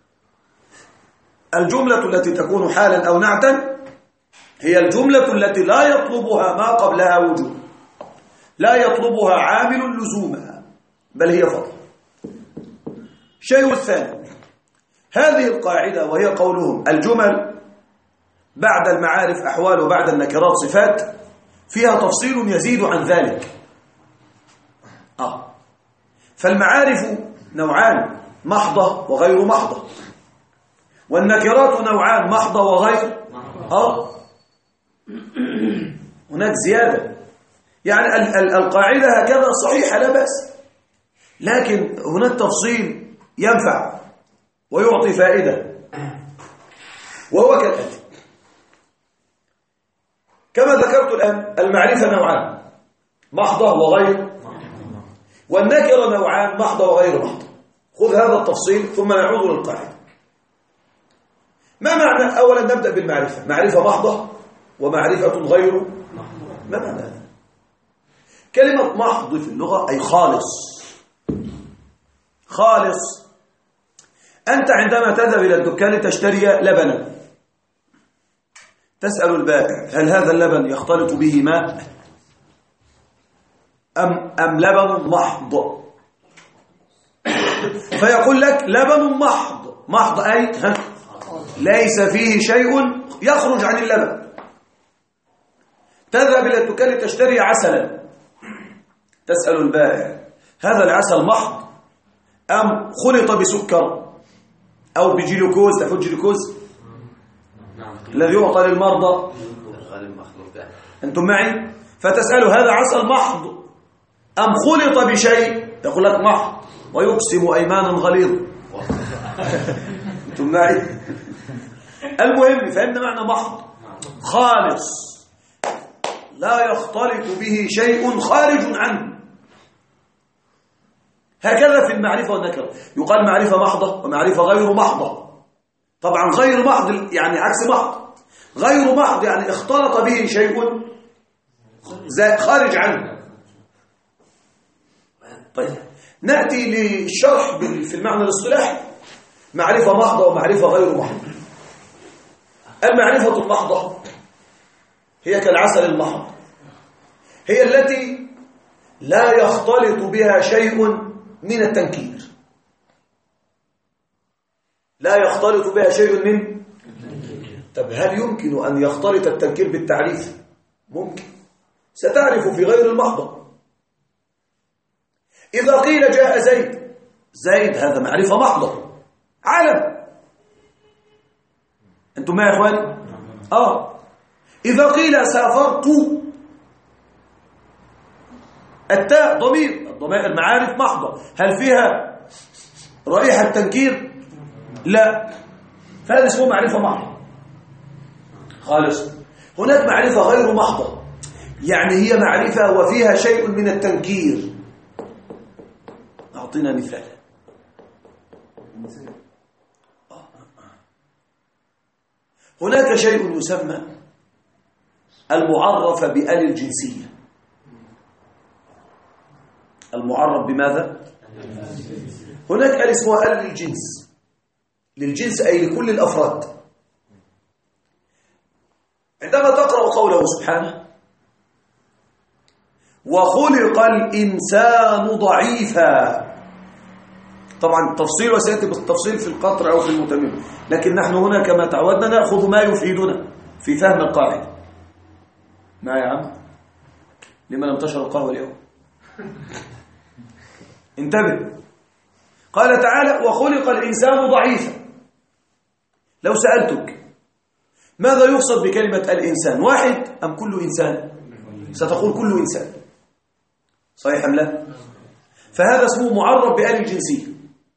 الجملة التي تكون حالا أو نعتا هي الجملة التي لا يطلبها ما قبلها وجوب، لا يطلبها عامل لزومها، بل هي فضل. الشيء الثاني هذه القاعدة، وهي قولهم الجمل بعد المعارف أحوال وبعد النكرات صفات، فيها تفصيل يزيد عن ذلك. آه. فالمعارف نوعان، محضة وغير محضة، والنكرات نوعان، محضة وغير آه. هناك زيادة، يعني القاعدة هكذا صحيحة لا بأس، لكن هناك تفصيل ينفع ويعطي فائدة، وهو كالآتي. كما ذكرت الآن المعرفة نوعان، محضة وغير، والنكرة نوعان، محضة وغير محضة. خذ هذا التفصيل ثم نعود للقاعدة. ما معنى؟ أولا نبدأ بالمعرفة، معرفة محضة ومعرفة غير. ما معنى هذا؟ كلمة محض في اللغة أي خالص. خالص. أنت عندما تذهب إلى الدكان تشتري لبنا، تسأل البائع هل هذا اللبن يختلط به ماء أم, أم لبن محض؟ فيقول لك لبن محض. محض أي ها ليس فيه شيء يخرج عن اللبن. تذهب إلى الدكان تشتري عسلا، تسأل البائع هذا العسل محض أم خلط بسكر أو بجلوكوز؟ تفوت جلوكوز الذي يعطى للمرضى، أنتم معي؟ فتسأله هذا عسل محض أم خلط بشيء؟ يقول لك محض، ويقسم أيمانا غليظ. أنتم معي؟ المهم فهمنا معنى محض، خالص لا يختلط به شيء خارج عنه. هكذا في المعرفة والنكرة، يقال معرفة محضة ومعرفة غير محضة. طبعا غير محض يعني عكس محض، غير محض يعني اختلط به شيء خارج عنه. طيب نأتي للشرح في المعنى الاصطلاحي، معرفة محضة ومعرفة غير محضة. المعرفة المحضة هي كالعسل المحض، هي التي لا يختلط بها شيء من التنكير، لا يختلط بها شيء من. طب هل يمكن أن يختلط التنكير بالتعريف؟ ممكن، ستعرف في غير المحضة. إذا قيل جاء زيد، زيد هذا معرفة محضة، علم. أنتم معي يا إخواني؟ آه إذا قيل سافرت، التاء ضمير، الضمائر المعارف محضة، هل فيها رائحة تنكير؟ لا، فهذا اسمه معرفة محضة خالص. هناك معرفة غير محضة، يعني هي معرفة وفيها شيء من التنكير. أعطينا مثال. هناك شيء يسمى المعرف بآل الجنسية. المعرف بماذا؟ هناك آل اسمها آل للجنس، للجنس أي لكل الأفراد. عندما تقرأ قوله سبحانه وخلق الإنسان ضعيفا، طبعا التفصيل وسيأتي بالتفصيل في القطر أو في المتمم، لكن نحن هنا كما تعودنا نأخذ ما يفيدنا في فهم القاعدة. ما يا عم لما لم تشرب قهوة اليوم؟ انتبه. قال تعالى وخلق الإنسان ضعيفا. لو سألتك ماذا يقصد بكلمة الإنسان، واحد أم كل إنسان؟ ستقول كل إنسان، صحيح أم لا؟ فهذا اسمه معرف بآل الجنسية.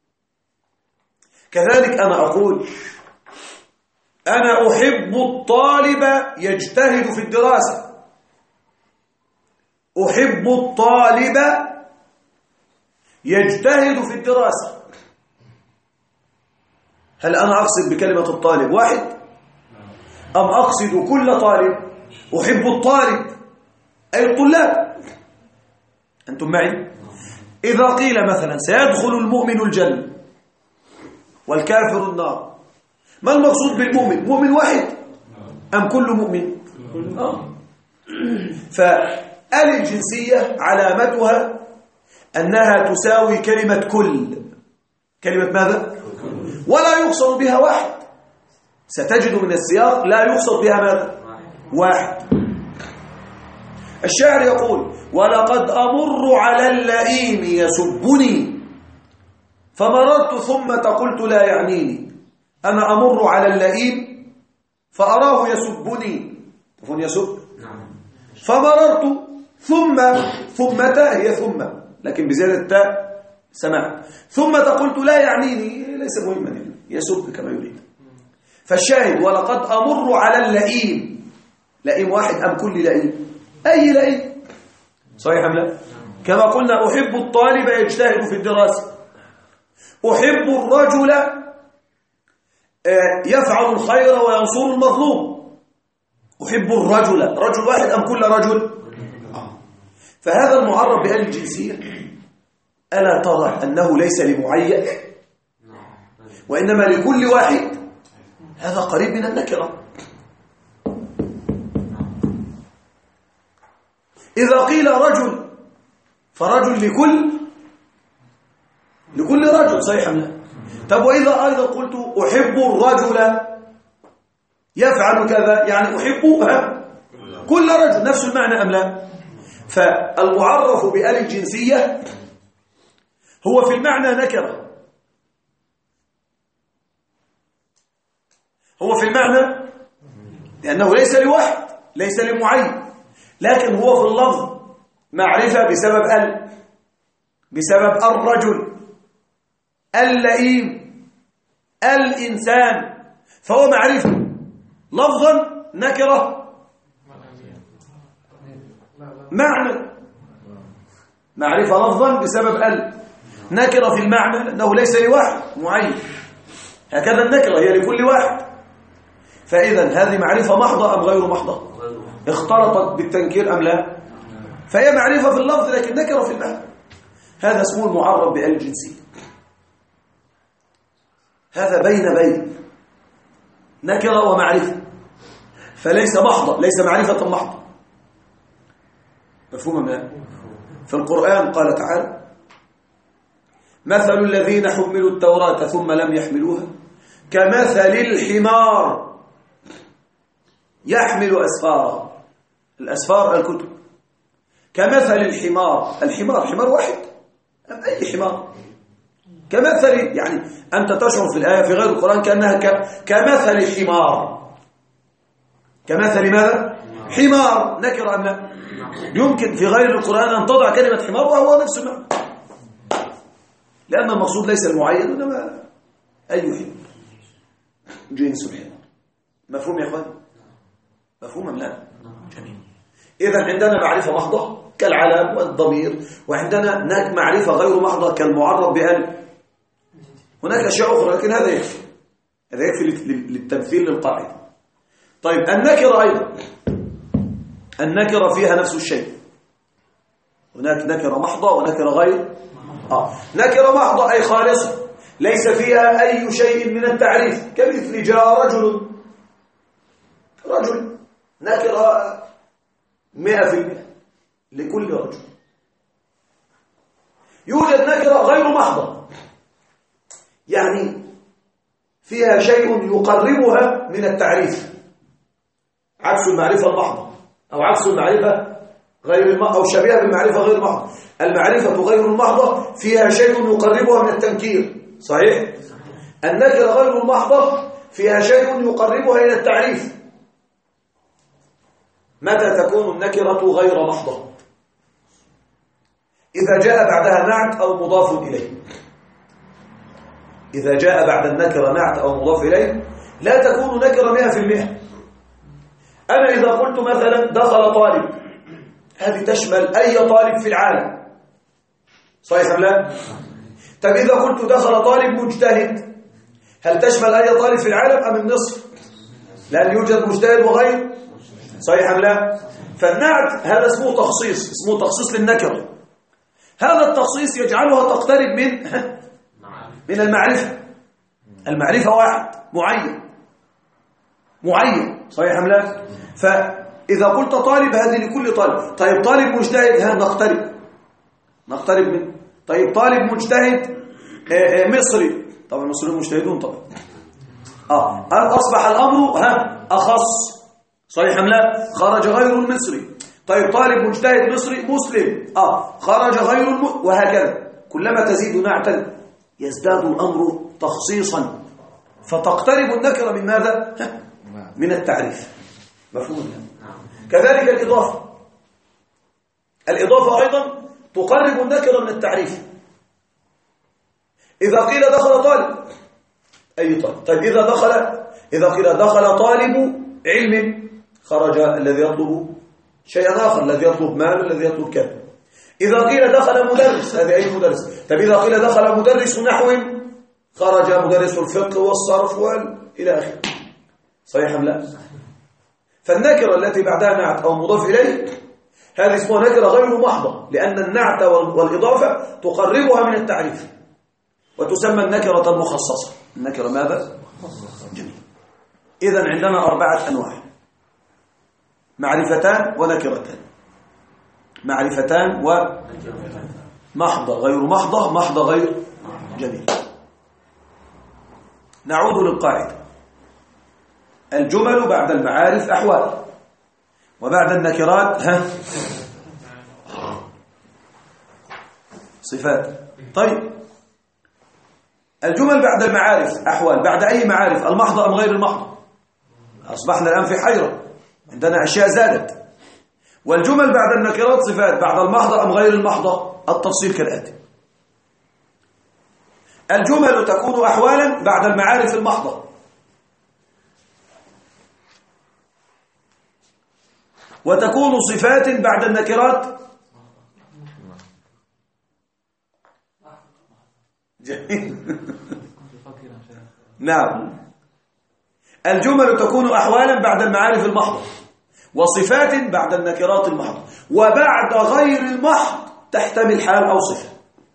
كذلك أنا أقول أنا أحب الطالب يجتهد في الدراسة، أحب الطالب يجتهد في الدراسة. هل أنا أقصد بكلمة الطالب واحد أم أقصد كل طالب؟ أحب الطالب أي الطلاب. أنتم معي؟ إذا قيل مثلا سيدخل المؤمن الجنة والكافر النار، ما المقصود بالمؤمن؟ مؤمن واحد أم كل مؤمن؟ آه. فآل الجنسية علامتها أنها تساوي كلمة كل. كلمة ماذا؟ ولا يقصد بها واحد. ستجد من السياق لا يقصد بها ماذا؟ واحد. الشاعر يقول ولقد أمر على اللئيم يسبني فمررت ثم قلت لا يعنيني. أنا أمر على اللئيم فأراه يسبني، تفهم يسب؟ فمررت ثم ثم تاء هي ثم لكن بزيادة التاء سمعت، ثم قلت لا يعنيني، ليس مهما يسب كما يريد. فالشاهد ولقد أمر على اللئيم، لئيم واحد أم كل لئيم؟ أي لئيم، صحيح أم لا؟ كما قلنا أحب الطالب يجتهد في الدراسة، أحب الرجل يفعل الخير وينصر المظلوم. أحب الرجل، رجل واحد أم كل رجل؟ فهذا المعرف بآل الجنسية ألا ترى أنه ليس لمعين وإنما لكل واحد؟ هذا قريب من النكرة. إذا قيل رجل فرجل لكل لكل رجل، صحيح أم لا؟ طب وإذا أيضا قلت أحب الرجل يفعل كذا، يعني أحبها كل رجل، نفس المعنى أم لا؟ فالمعرف بآل الجنسية هو في المعنى نكرة، هو في المعنى لأنه ليس لواحد، ليس لمعين، لكن هو في اللفظ معرفة بسبب ال بسبب الرجل، اللئيم، الإنسان، فهو معرفة لفظا نكرة معنى، معرفة لفظا بسبب ال نكرة في المعنى لأنه ليس لواحد معين، هكذا النكرة هي لكل واحد. فإذا هذه معرفة محضة أم غير محضة؟ اختلطت بالتنكير أم لا؟ فهي معرفة في اللفظ لكن نكرة في المعنى. هذا اسمه المعرب بآل الجنسية. هذا بين بين نكرة ومعرفة، فليس محضة، ليس معرفة محضة. مفهوم أم لا؟ في القرآن قال تعالى: مثل الذين حملوا التوراة ثم لم يحملوها كمثل الحمار يحمل أسفارا. الأسفار الكتب. كمثل الحمار، الحمار حمار واحد أم أي حمار؟ كمثل، يعني أنت تشعر في الآية في غير القرآن كأنها كمثل الحمار. كمثل ماذا؟ حمار، نكر أم لا؟ يمكن في غير القرآن أن تضع كلمة حمار وهو نفس المعنى، لأن المقصود ليس المعين إنما أي حمار، جنس الحمار. مفهوم يا أخوان؟ مفهوم أم لا؟ جميل. إذا عندنا معرفة محضة كالعلم والضمير، وعندنا هناك معرفة غير محضة كالمعرب بأل. هناك أشياء أخرى لكن هذا يكفي، هذا يكفي للتمثيل للقاعدة. طيب النكرة أيضا، النكرة فيها نفس الشيء، هناك نكرة محضة ونكرة غير آه. نكرة محضة أي خالصة ليس فيها أي شيء من التعريف، كمثل جاء رجل، رجل نكرة مئة في المئة لكل رجل. يوجد نكرة غير محضة، يعني فيها شيء يقربها من التعريف، عكس المعرفة المحضة أو عكس المعرفة غير المحضة أو شبيهة بالمعرفة غير المحضة. المعرفة غير المحضة فيها شيء يقربها من التنكير، صحيح؟ النكرة غير المحضة فيها شيء يقربها إلى التعريف. متى تكون النكرة غير محضة؟ إذا جاء بعدها نعت أو مضاف إليه. إذا جاء بعد النكرة نعت أو مضاف إليه لا تكون نكرة مئة في المئة. أنا إذا قلت مثلا دخل طالب، هذه تشمل أي طالب في العالم، صحيح أم لا؟ طب إذا قلت دخل طالب مجتهد، هل تشمل أي طالب في العالم أم النصف؟ لأن يوجد مجتهد وغير، صحيح أم لا؟ فالنعت هذا اسمه تخصيص، اسمه تخصيص للنكرة. هذا التخصيص يجعلها تقترب من من المعرفة. المعرفة واحد معين معين، صحيح أم لا؟ فإذا قلت طالب هذه لكل طالب. طيب طالب مجتهد، ها نقترب نقترب من. طيب طالب مجتهد مصري، طبعا المصريون مجتهدون طبعا. اه أصبح الأمر ها أخص، صحيح أم لا؟ خرج غير المصري. طيب طالب مجتهد مصري مسلم، اه خرج غير الم... وهكذا. كلما تزيد نعتا يزداد الأمر تخصيصا، فتقترب النكرة من ماذا؟ من التعريف. مفهوم؟ كذلك الإضافة، الإضافة أيضا تقرب النكرة من التعريف. إذا قيل دخل طالب، أي طالب؟ طيب إذا دخل إذا قيل دخل طالب علم، خرج الذي يطلب شيئا آخر، الذي يطلب مال، الذي يطلب كذا. إذا قيل دخل مدرس، هذا أي مدرس؟ طيب إذا قيل دخل مدرس نحو، خرج مدرس الفقه والصرف وإلى آخره، صحيح أم لا؟ فالنكرة التي بعدها نعت أو مضاف إليه هذه اسمها نكرة غير محضة، لأن النعت والإضافة تقربها من التعريف، وتسمى النكرة المخصصة. النكرة ماذا؟ جميل. إذن عندنا أربعة أنواع: معرفتان ونكرتان، معرفتان ومحضة غير محضة، محضة غير جميل. نعود للقاعدة. الجمل بعد المعارف أحوال، وبعد النكرات ها صفات. طيب الجمل بعد المعارف أحوال، بعد أي معارف؟ المحضة أم غير المحضة؟ أصبحنا الآن في حيرة، عندنا أشياء زادت. والجمل بعد النكرات صفات، بعد المحضة أم غير المحضة؟ التفصيل كالآتي: الجمل تكون أحوالا بعد المعارف المحضة، وتكون صفات بعد النكرات. جميل. نعم، الجمل تكون أحوالا بعد المعارف المحضة، وصفات بعد النكرات المحضة، وبعد غير المحض تحتمل حال أو صفة.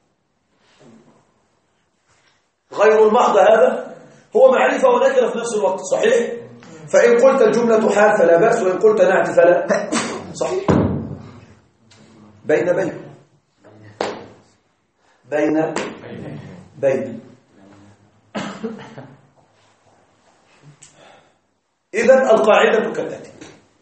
غير المحض هذا هو معرفة ونكرة في نفس الوقت، صحيح؟ فإن قلت الجملة حال فلا بأس، وإن قلت نعت فلا. صحيح. بين بين بين بين إذن القاعدة كالآتي: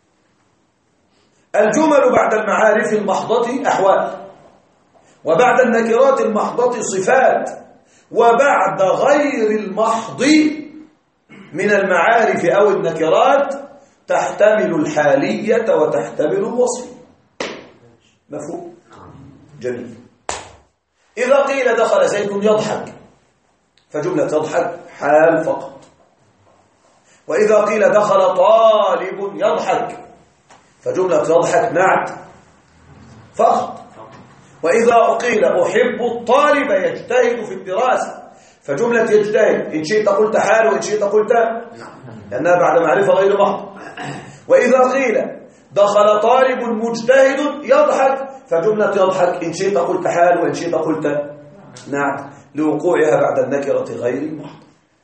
الجمل بعد المعارف المحضة أحوال، وبعد النكرات المحضة صفات، وبعد غير المحض من المعارف أو النكرات تحتمل الحالية وتحتمل الوصف. مفهوم؟ جميل. إذا قيل دخل زيد يضحك فجملة يضحك حال فقط، وإذا قيل دخل طالب يضحك فجملة يضحك نعت فقط، وإذا قيل أحب الطالب يجتهد في الدراسة فجملة يجتهد إن شئت قلت حال وإن شئت قلت، لأنها بعد معرفة غير محض. وإذا قيل دخل طالب مجتهد يضحك فجملة يضحك إن شئت قلت حال وإن شئت قلت نعم، لوقوعها بعد النكرة غير المحض.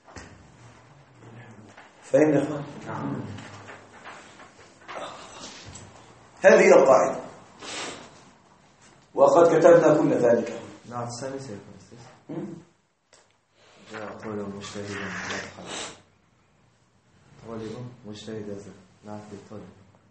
فهمنا يا اخوان؟ هذه القاعدة، وقد كتبنا كل ذلك. نعم الثاني سيكون جاء طالب مجتهد يضحك، طالب مجتهد يضحك، نعم للطالب.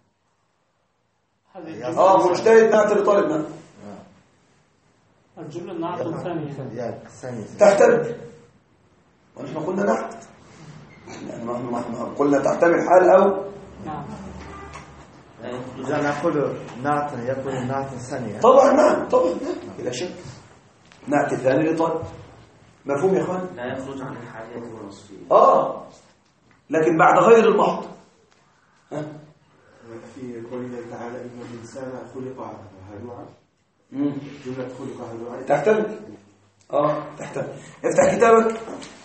اه مجتهد نعت لطالب. نعم الجملة النعت الثانية تحتمل، ونحن قلنا نعت، يعني نحن قلنا تحتمل حال أو نعم. إذا نقول نعت يكون نعت ثانية. طبعا نعم، طبعا نعم بلا شك، نعت الثاني لطالب. مفهوم يا اخوان؟ لا يخرج عن الحالية والوصفية. اه لكن بعد غير المحض. ها في قوله تعالى إن الإنسان خلق هلوعا، جملة خلق هلوعا تحتمل. اه تحتمل. افتح كتابك.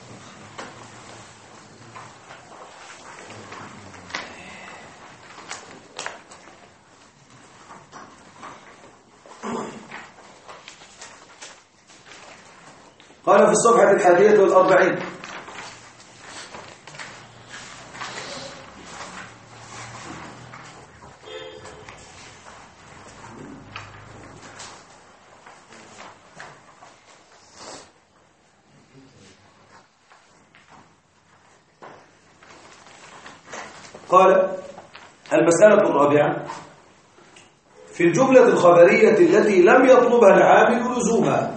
قال في الصفحة الحادية والأربعين: قال: المسألة الرابعة في الجملة الخبرية التي لم يطلبها العامل لزومها.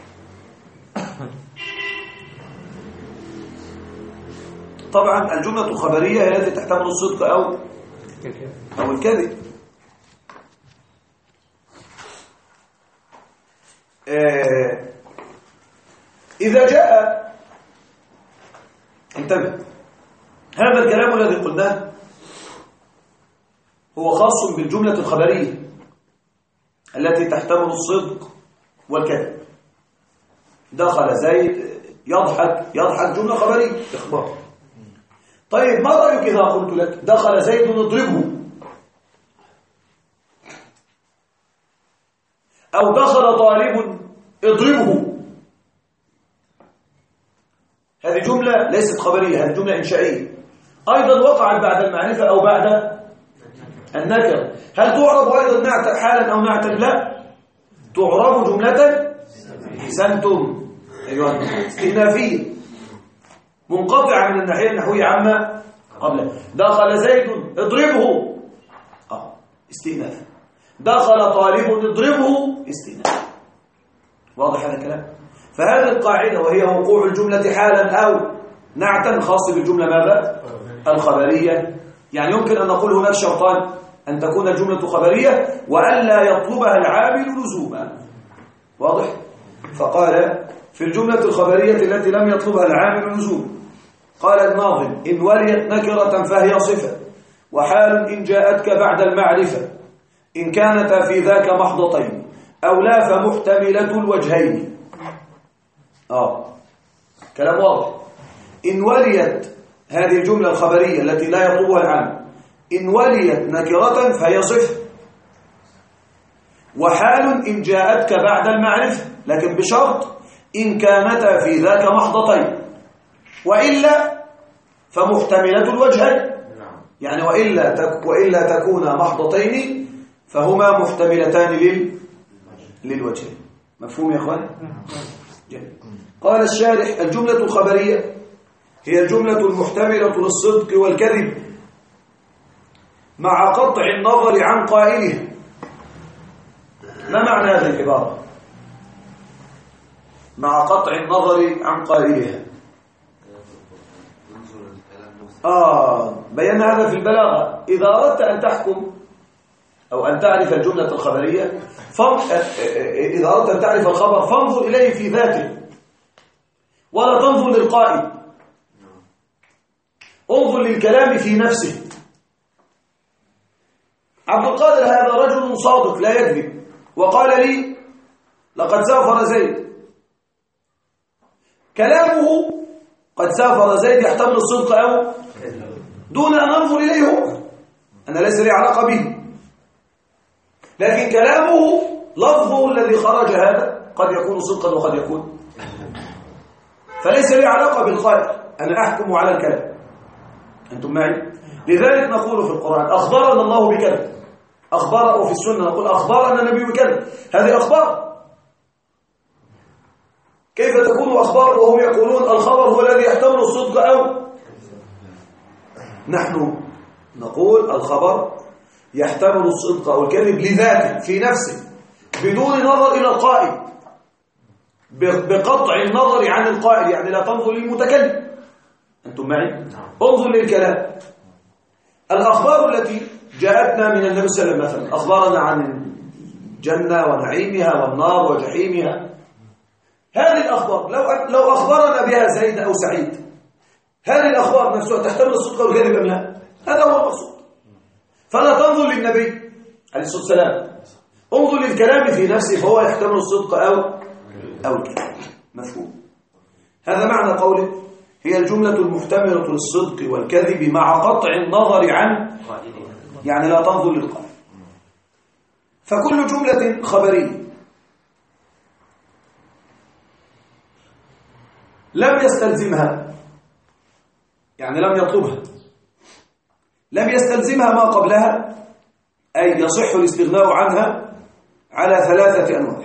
طبعا الجملة الخبرية هي التي تحتمل الصدق أو أو الكذب. إذا جاء، انتبه، هذا الكلام الذي قلناه هو خاص بالجملة الخبرية التي تحتمل الصدق والكذب. دخل زيد يضحك، يضحك جملة خبرية إخبار. طيب ما رأيك إذا قلت لك دخل زيد اضربه، أو دخل طالب اضربه؟ هذه جملة ليست خبرية، هذه جملة إنشائية أيضا وقعت بعد المعرفة أو بعد النكرة. هل تعرب أيضا نعتا حالا أو نعتا؟ لا، تعرب جملة. أحسنتم، أيوة استئنافية منقطعة من الناحية النحوية عما قبله. دخل زيد اضربه اه استئناف. دخل طالب اضربه استئناف. واضح هذا الكلام؟ فهذه القاعدة وهي وقوع الجملة حالا أو نعتا خاص بالجملة ماذا؟ الخبرية. يعني يمكن أن نقول هناك شرطان: أن تكون الجملة خبرية وألا يطلبها العامل لزوما. واضح؟ فقال في الجملة الخبرية التي لم يطلبها العامل لزوما قال الناظم: إن وليت نكرة فهي صفة، وحال إن جاءتك بعد المعرفة، إن كانتا في ذاك محضتين أو لا فمحتملة الوجهين. آه كلام واضح. إن وليت هذه الجملة الخبرية التي لا يطلبها العامل، إن وليت نكرة فهي صفة، وحال إن جاءتك بعد المعرفة، لكن بشرط إن كانتا في ذاك محضتين، وإلا فمحتملة الوجهين. يعني وإلا تك وإلا تكون محضتين فهما محتملتان لل للوجهين. مفهوم يا اخوان؟ جميل. قال الشارح: الجملة الخبرية هي الجملة المحتملة للصدق والكذب مع قطع النظر عن قائلها. ما معنى هذه العبارة؟ مع قطع النظر عن قائلها. آه بينا هذا في البلاغة. إذا أردت أن تحكم أو أن تعرف الجملة الخبرية إذا أردت أن تعرف الخبر فانظر إليه في ذاته ولا تنظر للقائل. انظر للكلام في نفسه. عبد القادر هذا رجل صادق لا يكذب، وقال لي: لقد سافر زيد. كلامه قد سافر زيد يحتمل الصدق أو دون أن أنظر إليه هو، أنا ليس لي علاقة به، لكن كلامه لفظه الذي خرج هذا قد يكون صدقا وقد يكون، فليس لي علاقة بالقائل، أنا أحكم على الكلام. أنتم معي؟ لذلك نقول في القرآن: أخبرنا الله بكذا، أخبر، وفي السنة نقول أخبرنا النبي بكذا. هذه أخبار. كيف تكون أخبار وهم يقولون الخبر هو الذي يحتمل الصدق أو؟ نحن نقول الخبر يحتمل الصدق أو الكذب لذاته في نفسه بدون نظر إلى القائل، بقطع النظر عن القائل. يعني لا تنظر للمتكلم. أنتم معي؟ انظر للكلام. الأخبار التي جاءتنا من النبي صلى الله عليه وسلم مثلا أخبرنا عن الجنة ونعيمها والنار وجحيمها. هذه الأخبار لو لو أخبرنا بها زيد أو سعيد، هذه الأخبار نفسها تحتمل الصدق والكذب أم لا؟ هذا هو المقصود. فلا تنظر للنبي عليه الصلاة والسلام، انظر للكلام في نفسه فهو يحتمل الصدق أو أو الكذب. مفهوم؟ هذا معنى قوله: هي الجملة المحتملة للصدق والكذب مع قطع النظر عن، يعني لا تنظر للقائل. فكل جملة خبرية لم يستلزمها، يعني لم يطلبها، لم يستلزمها ما قبلها، أي يصح الاستغناء عنها على ثلاثة أنواع.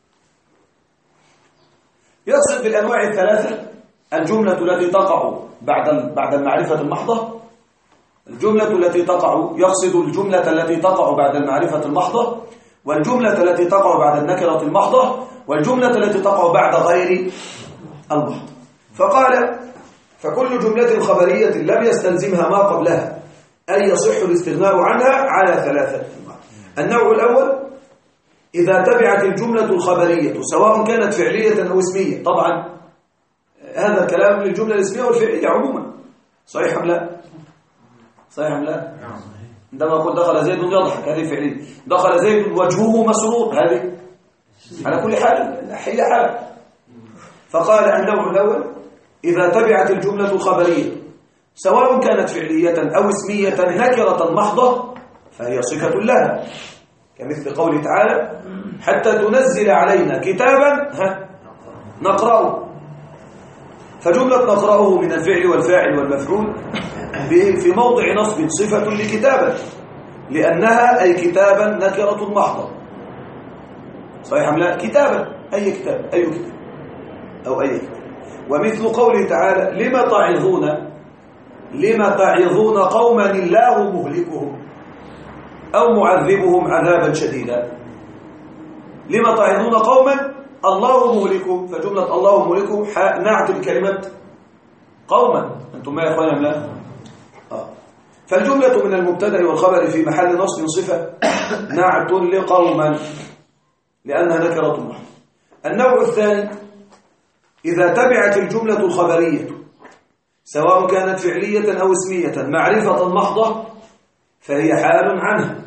يقصد بالأنواع الثلاثة الجملة التي تقع بعد بعد المعرفة المحضة، الجملة التي تقع يقصد الجملة التي تقع بعد المعرفة المحضة، والجملة التي تقع بعد النكرة المحضة، والجملة التي تقع بعد غير المحضة. فقال: فكل جملة خبرية لم يستلزمها ما قبلها أي يصح الاستغناء عنها على ثلاثة أنواع. النوع الأول: إذا تبعت الجملة الخبرية سواء كانت فعلية أو اسمية. طبعا هذا الكلام للجملة الاسمية والفعلية عموما. صحيح أم لا؟ صحيح أم لا؟ عندما أقول دخل زيد يضحك، هذه فعلية. دخل زيد وجهه مسرور، هذه على كل حال هي حال. فقال النوع الأول: إذا تبعت الجملة الخبرية سواء كانت فعلية أو اسمية نكرة محضة فهي صفة لها، كمثل قوله تعالى: حتى تنزل علينا كتابا نقرأه. فجملة نقرأه من الفعل والفاعل والمفعول في موضع نصب صفة لكتابا، لأنها أي كتابا نكرة محضة. صحيح أم لا؟ كتابا، أي كتاب، أي كتاب. أو أي ومثل قوله تعالى لما تعظون لما تعظون قوما الله مهلكهم أو معذبهم عذابا شديدا. لما تعظون قوما الله مهلكهم، فجملة الله مهلكهم نعت الكلمة قوما. أنتم ما يا إخواني لا؟ آه. فالجملة من المبتدأ والخبر في محل نصب صفة نعت لقوما لأنها نكرة محضة. النوع الثاني إذا تبعت الجملة الخبرية سواء كانت فعلية أو اسمية معرفة محضة فهي حال عنها،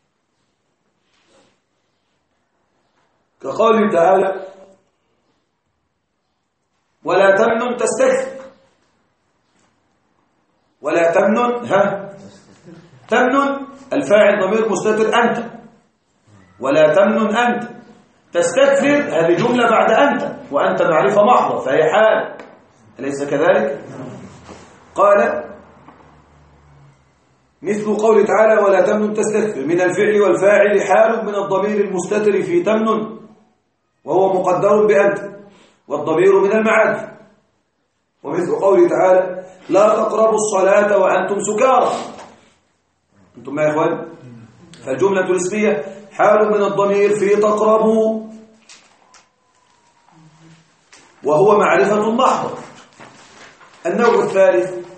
كقوله تعالى ولا تمنن تستكثر. ولا تمنن ها تمنن الفاعل ضمير مستتر أنت، ولا تمنن أنت تستكثر هذه جملة بعد أنت، وأنت معرفة محضة فهي حال، أليس كذلك؟ قال مثل قول تعالى ولا تمنن تستكثر من الفعل والفاعل حال من الضمير المستتر في تمنن وهو مقدر بأنت، والضمير من المعارف. ومثل قول تعالى لا تقربوا الصلاة وأنتم سكارى. أنتم ما يا إخوان؟ فالجملة الاسمية حال من الضمير في تقربوا وهو معرفة محضة. النوع الثالث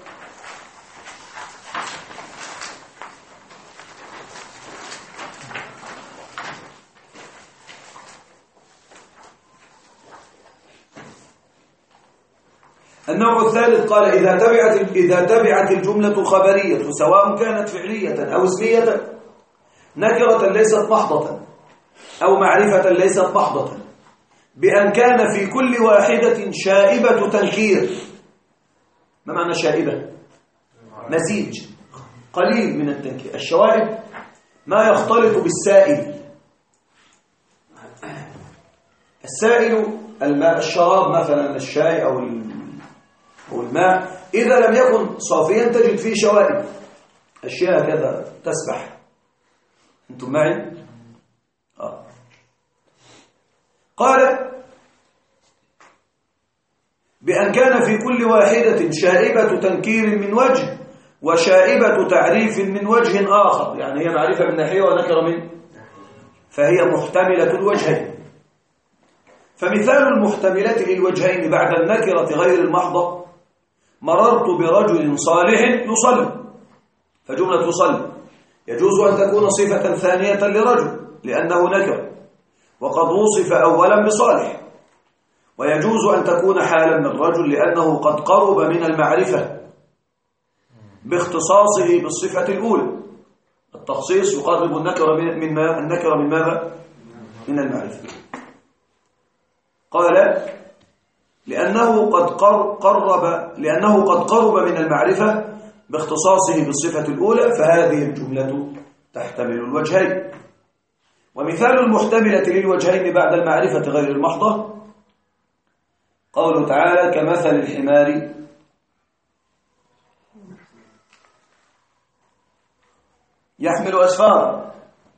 النوع الثالث قال إذا تبعت إذا تبعت الجملة خبرية سواء كانت فعلية أو اسمية نكرة ليست محضة أو معرفة ليست محضة بأن كان في كل واحدة شائبة تنكير. ما معنى شائبة؟ مزيج قليل من التنكير. الشوائب ما يختلط بالسائل. السائل الماء الشراب مثلا الشاي أو والماء إذا لم يكن صافيا تجد فيه شوائب، أشياء كذا تسبح. أنتم معي؟ آه. قال بأن كان في كل واحدة شائبة تنكير من وجه وشائبة تعريف من وجه آخر، يعني هي معرفة من ناحية ونكرة من فهي محتملة الوجهين. فمثال المحتملات للوجهين بعد النكرة غير المحضة مررت برجل صالح يصلي، فجملة يصلي يجوز أن تكون صفة ثانية لرجل لأنه نكر وقد وصف أولا بصالح، ويجوز أن تكون حالا من رجل لأنه قد قرب من المعرفة باختصاصه بالصفة الأولى. التخصيص يقرب النكرة من ما النكرة من ماذا؟ من المعرفة. قال لأنه قد قرب لأنه قد قرب من المعرفة باختصاصه بالصفة الأولى فهذه الجملة تحتمل الوجهين. ومثال المحتملة للوجهين بعد المعرفة غير المحضة قوله تعالى كمثل الحمار يحمل أسفارا.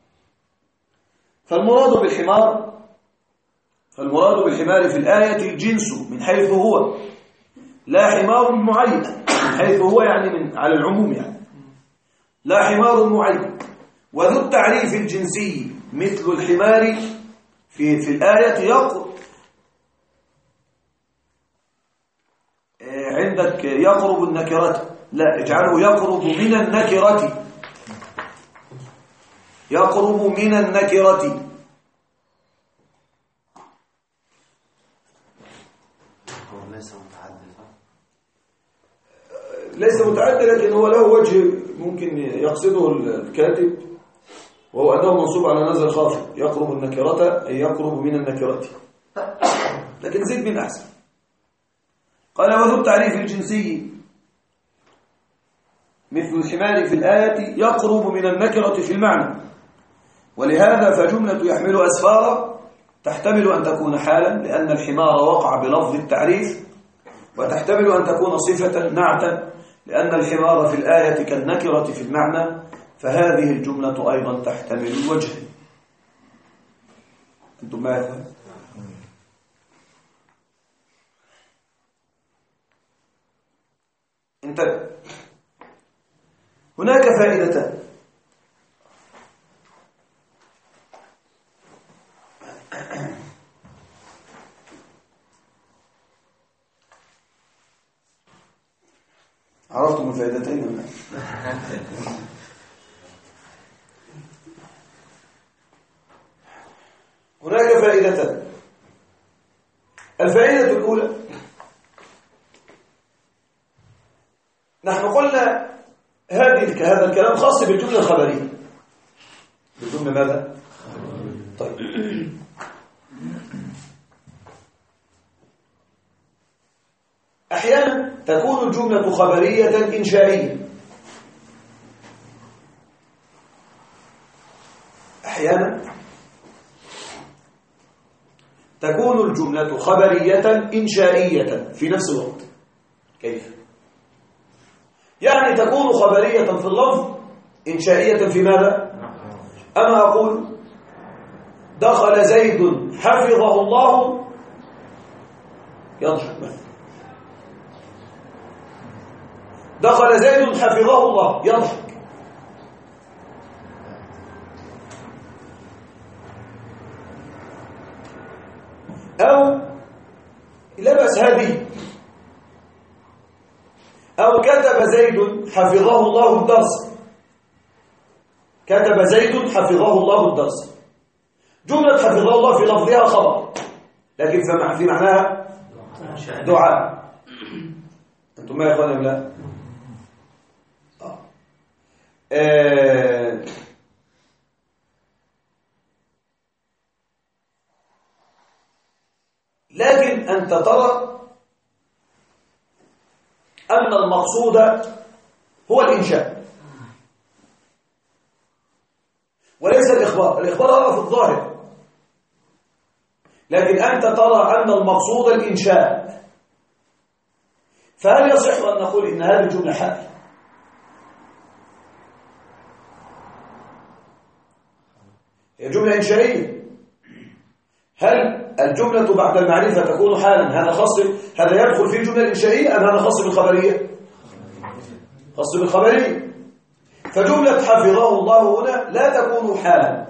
فالمراد بالحمار فالمراد بالحمار في الآية الجنس من حيث هو، لا حمار معين من حيث هو يعني من على العموم، يعني لا حمار معين. وذو التعريف الجنسي مثل الحمار في في الآية يقرب عندك يقرب النكرة، لا اجعله يقرب من النكرة يقرب من النكرة. ليس متعدد لكن هو له وجه ممكن يقصده الكاتب وهو أنه منصوب على نزل خافض يقرب النكرة أي يقرب من النكرة، لكن زيد من أحسن. قال وذو التعريف الجنسي مثل الحمار في الآية يقرب من النكرة في المعنى، ولهذا فجملة يحمل أسفارا تحتمل أن تكون حالا لأن الحمار وقع بلفظ التعريف، وتحتمل أن تكون صفة نعتا لأن الحمار في الآية كالنكرة في المعنى، فهذه الجملة أيضا تحتمل الوجه. أنتم ماذا؟ انتبه. هناك فائدتان. عرفتم الفائدتين ولا لا؟ هناك فائدتان. الفائدة الأولى، نحن قلنا هذه هذا الكلام خاص بالجملة الخبرية. بالجملة ماذا؟ طيب، أحيانا تكون الجملة خبرية إنشائية، أحيانا تكون الجملة خبرية إنشائية في نفس الوقت. كيف؟ يعني تكون خبرية في اللفظ إنشائية في ماذا؟ أنا أقول دخل زيد حفظه الله يضحك مثلا، دخل زيد حفظه الله يضحك. أو لا بأس هذه، أو كتب زيد حفظه الله الدرس، كتب زيد حفظه الله الدرس. جملة حفظه الله في لفظها خبر، لكن في معناها دعاء. أنتم ما يا إخوانا لا؟ آه. آه. لكن أنت ترى أن المقصود هو الإنشاء وليس الإخبار. الإخبار هذا في الظاهر، لكن أنت ترى أن المقصود الإنشاء. فهل يصح أن نقول إن هذه الجملة حال؟ هي جملة إنشائية. هل الجملة بعد المعرفة تكون حالا؟ هذا خاص، هذا يدخل في الجملة الإنشائية أم هذا خاص بالخبرية؟ خاص بالخبرية. فجملة حفظه الله هنا لا تكون حالا.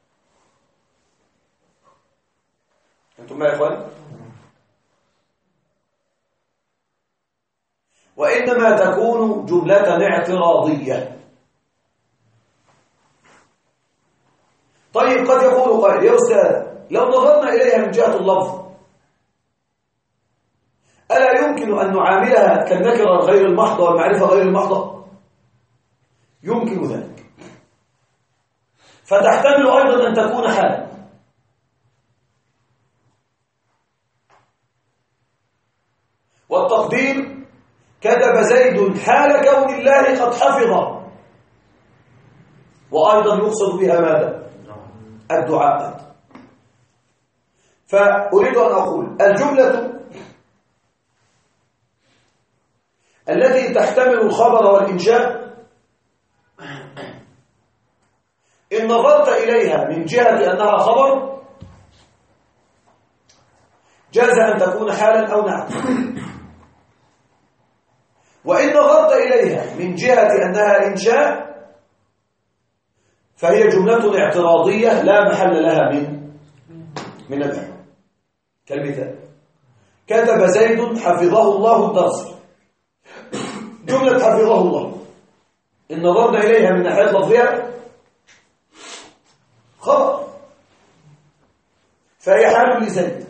أنتم ما يا إخوان؟ وإنما تكون جملة اعتراضية. طيب، قد يقول قائل يا أستاذ لو نظرنا إليها من جهة اللفظ ألا يمكن أن نعاملها كالنكرة غير المحضة والمعرفة غير المحضة؟ يمكن ذلك، فتحتمل أيضا أن تكون حالا. والتقدير كتب زيد حال كون الله قد حفظ، وأيضا يقصد بها ماذا؟ الدعاء. فأريد أن أقول الجملة التي تحتمل الخبر والإنشاء إن نظرت إليها من جهة أنها خبر جاز أن تكون حالا أو نعت، وإن نظرت إليها من جهة أنها إنشاء فهي جملة اعتراضية لا محل لها من من الإعراب. كالمثال كتب زيد حفظه الله الدرس، جملة حفظه الله إن نظرنا إليها من ناحية لفظها خبر، فهي حال لزيد.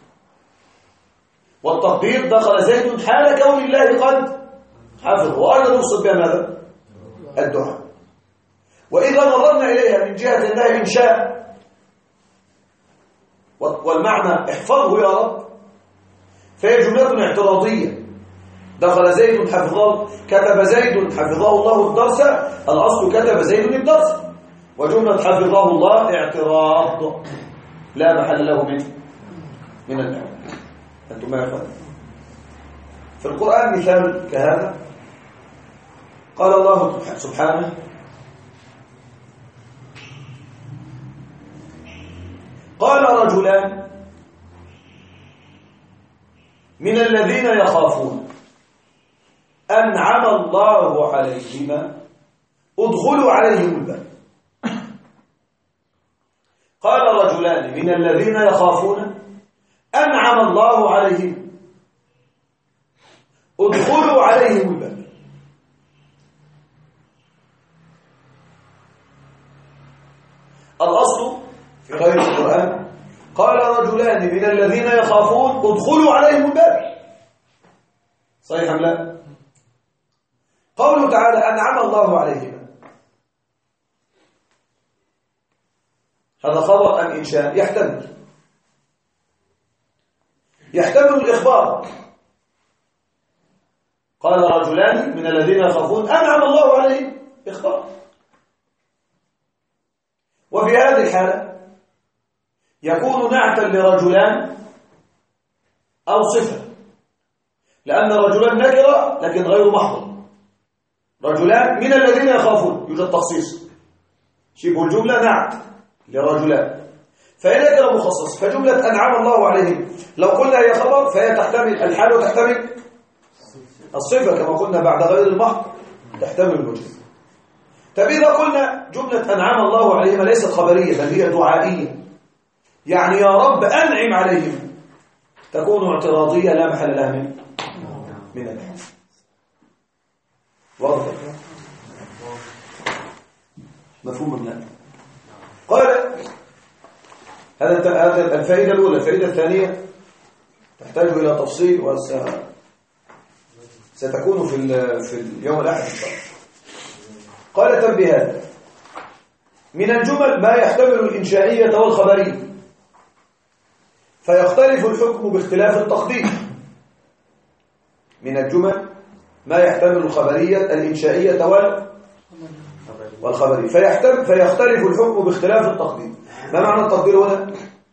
والتقدير دخل زيد حال كون الله قد حفظه، وأيضا يقصد بها ماذا؟ الدعاء. وإذا نظرنا إليها من جهة أنها إنشاء والمعنى احفظه يا رب، فهي جملة اعتراضية. دخل زيد حفظه، كتب زيد حفظه الله الدرس، الأصل كتب زيد الدرس، وجملة حفظه الله اعتراض لا محل له من من الإعراب. أنتم ما يفعل في القرآن مثال كهذا. قال الله سبحانه قال رجلان من الذين يخافون أنعم الله عليهما ادخلوا عليهم الباب. قال رجلان من الذين يخافون أنعم الله عليهم ادخلوا عليهم الباب. الأصل في غير القرآن قال رجلان من الذين يخافون ادخلوا عليهم الباب. صحيح أم لا؟ قوله تعالى أنعم الله عليهما، هذا خبر أم إنشاء؟ يحتمل يحتمل الإخبار. قال رجلان من الذين يخافون أنعم الله عليهم، إخبار. وفي هذه الحالة يكون نعتا لرجلان أو صفة، لأن رجلان نكرة لكن غير محضر. رجلان من الذين يخافون يوجد تخصيص، شبه الجملة نعت لرجلان، فهي نكرة مخصص. فجملة أنعم الله عليهم لو قلنا هي خبر فهي تحتمل الحال وتحتمل الصفة، كما قلنا بعد غير المحض تحتمل الوجه. طب إذا قلنا جملة أنعم الله عليهم ليست خبرية بل هي دعائية، يعني يا رب أنعم عليهم، تكون اعتراضية لا محل لها من من الحال. واضح؟ مفهوم ام لا؟ قال هذا هذا الفائدة الأولى. الفائدة الثانية تحتاج إلى تفصيل وستكون في في اليوم الأحد إن شاء الله. قال تنبيهات: من الجمل ما يحتمل الإنشائية والخبرية فيختلف الحكم باختلاف التقدير. من الجمل ما يحتمل الخبرية الإنشائية والخبرية فيحتمل فيختلف الحكم باختلاف التقدير. ما معنى التقدير هنا؟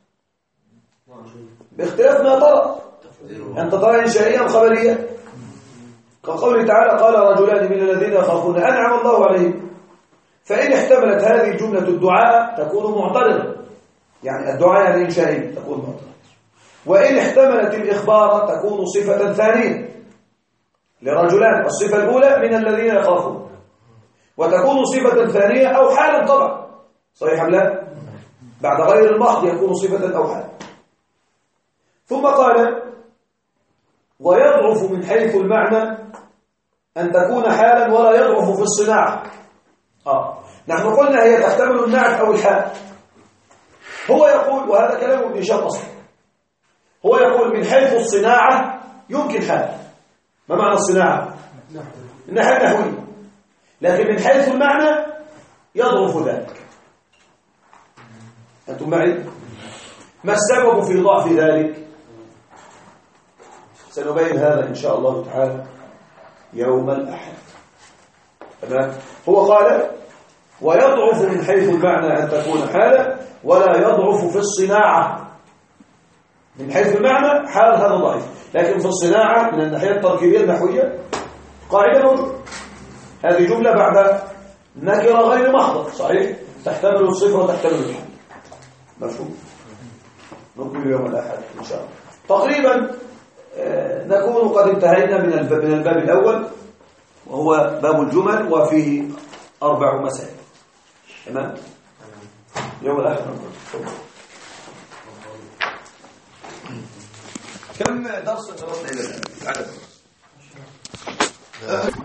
باختلاف ما ترى، أنت ترى إنشائية أم خبرية؟ كقوله تعالى قال رجلان من الذين يخافون أنعم الله عليهم، فإن احتملت هذه الجملة الدعاء تكون معترضة، يعني الدعاء يعني إنشائية تكون معترضة. وإن احتملت الإخبار تكون صفة ثانية لرجلان، الصفة الأولى من الذين يخافون، وتكون صفة ثانية أو حالا طبعا. صحيح أم لا؟ بعد غير المحض يكون صفة أو حالا. ثم قال ويضعف من حيث المعنى أن تكون حالا ولا يضعف في الصناعة. آه. نحن قلنا هي تحتمل النعت أو الحال. هو يقول، وهذا كلام ابن هشام أصلا، هو يقول من حيث الصناعة يمكن حال. ما معنى الصناعة؟ الناحية النحوية. لكن من حيث المعنى يضعف ذلك. أنتم معي؟ ما السبب في ضعف ذلك؟ سنبين هذا إن شاء الله تعالى يوم الأحد. تمام؟ هو قال ويضعف من حيث المعنى أن تكون حالا ولا يضعف في الصناعة. من حيث المعنى حال هذا ضعيف، لكن في الصناعة من الناحية التركيبية النحوية قاعدة موجودة. هذه جملة بعد نكرة غير محضر، صحيح؟ تحتمل الصفة وتحتمل الحال. مفهوم؟ نكمل يوم الأحد إن شاء الله. تقريبا آه نكون قد انتهينا من الباب, من الباب الأول وهو باب الجمل، وفيه أربع مسائل. تمام؟ يوم الأحد نكمل. كم درس درسنا إلى الآن؟ عدد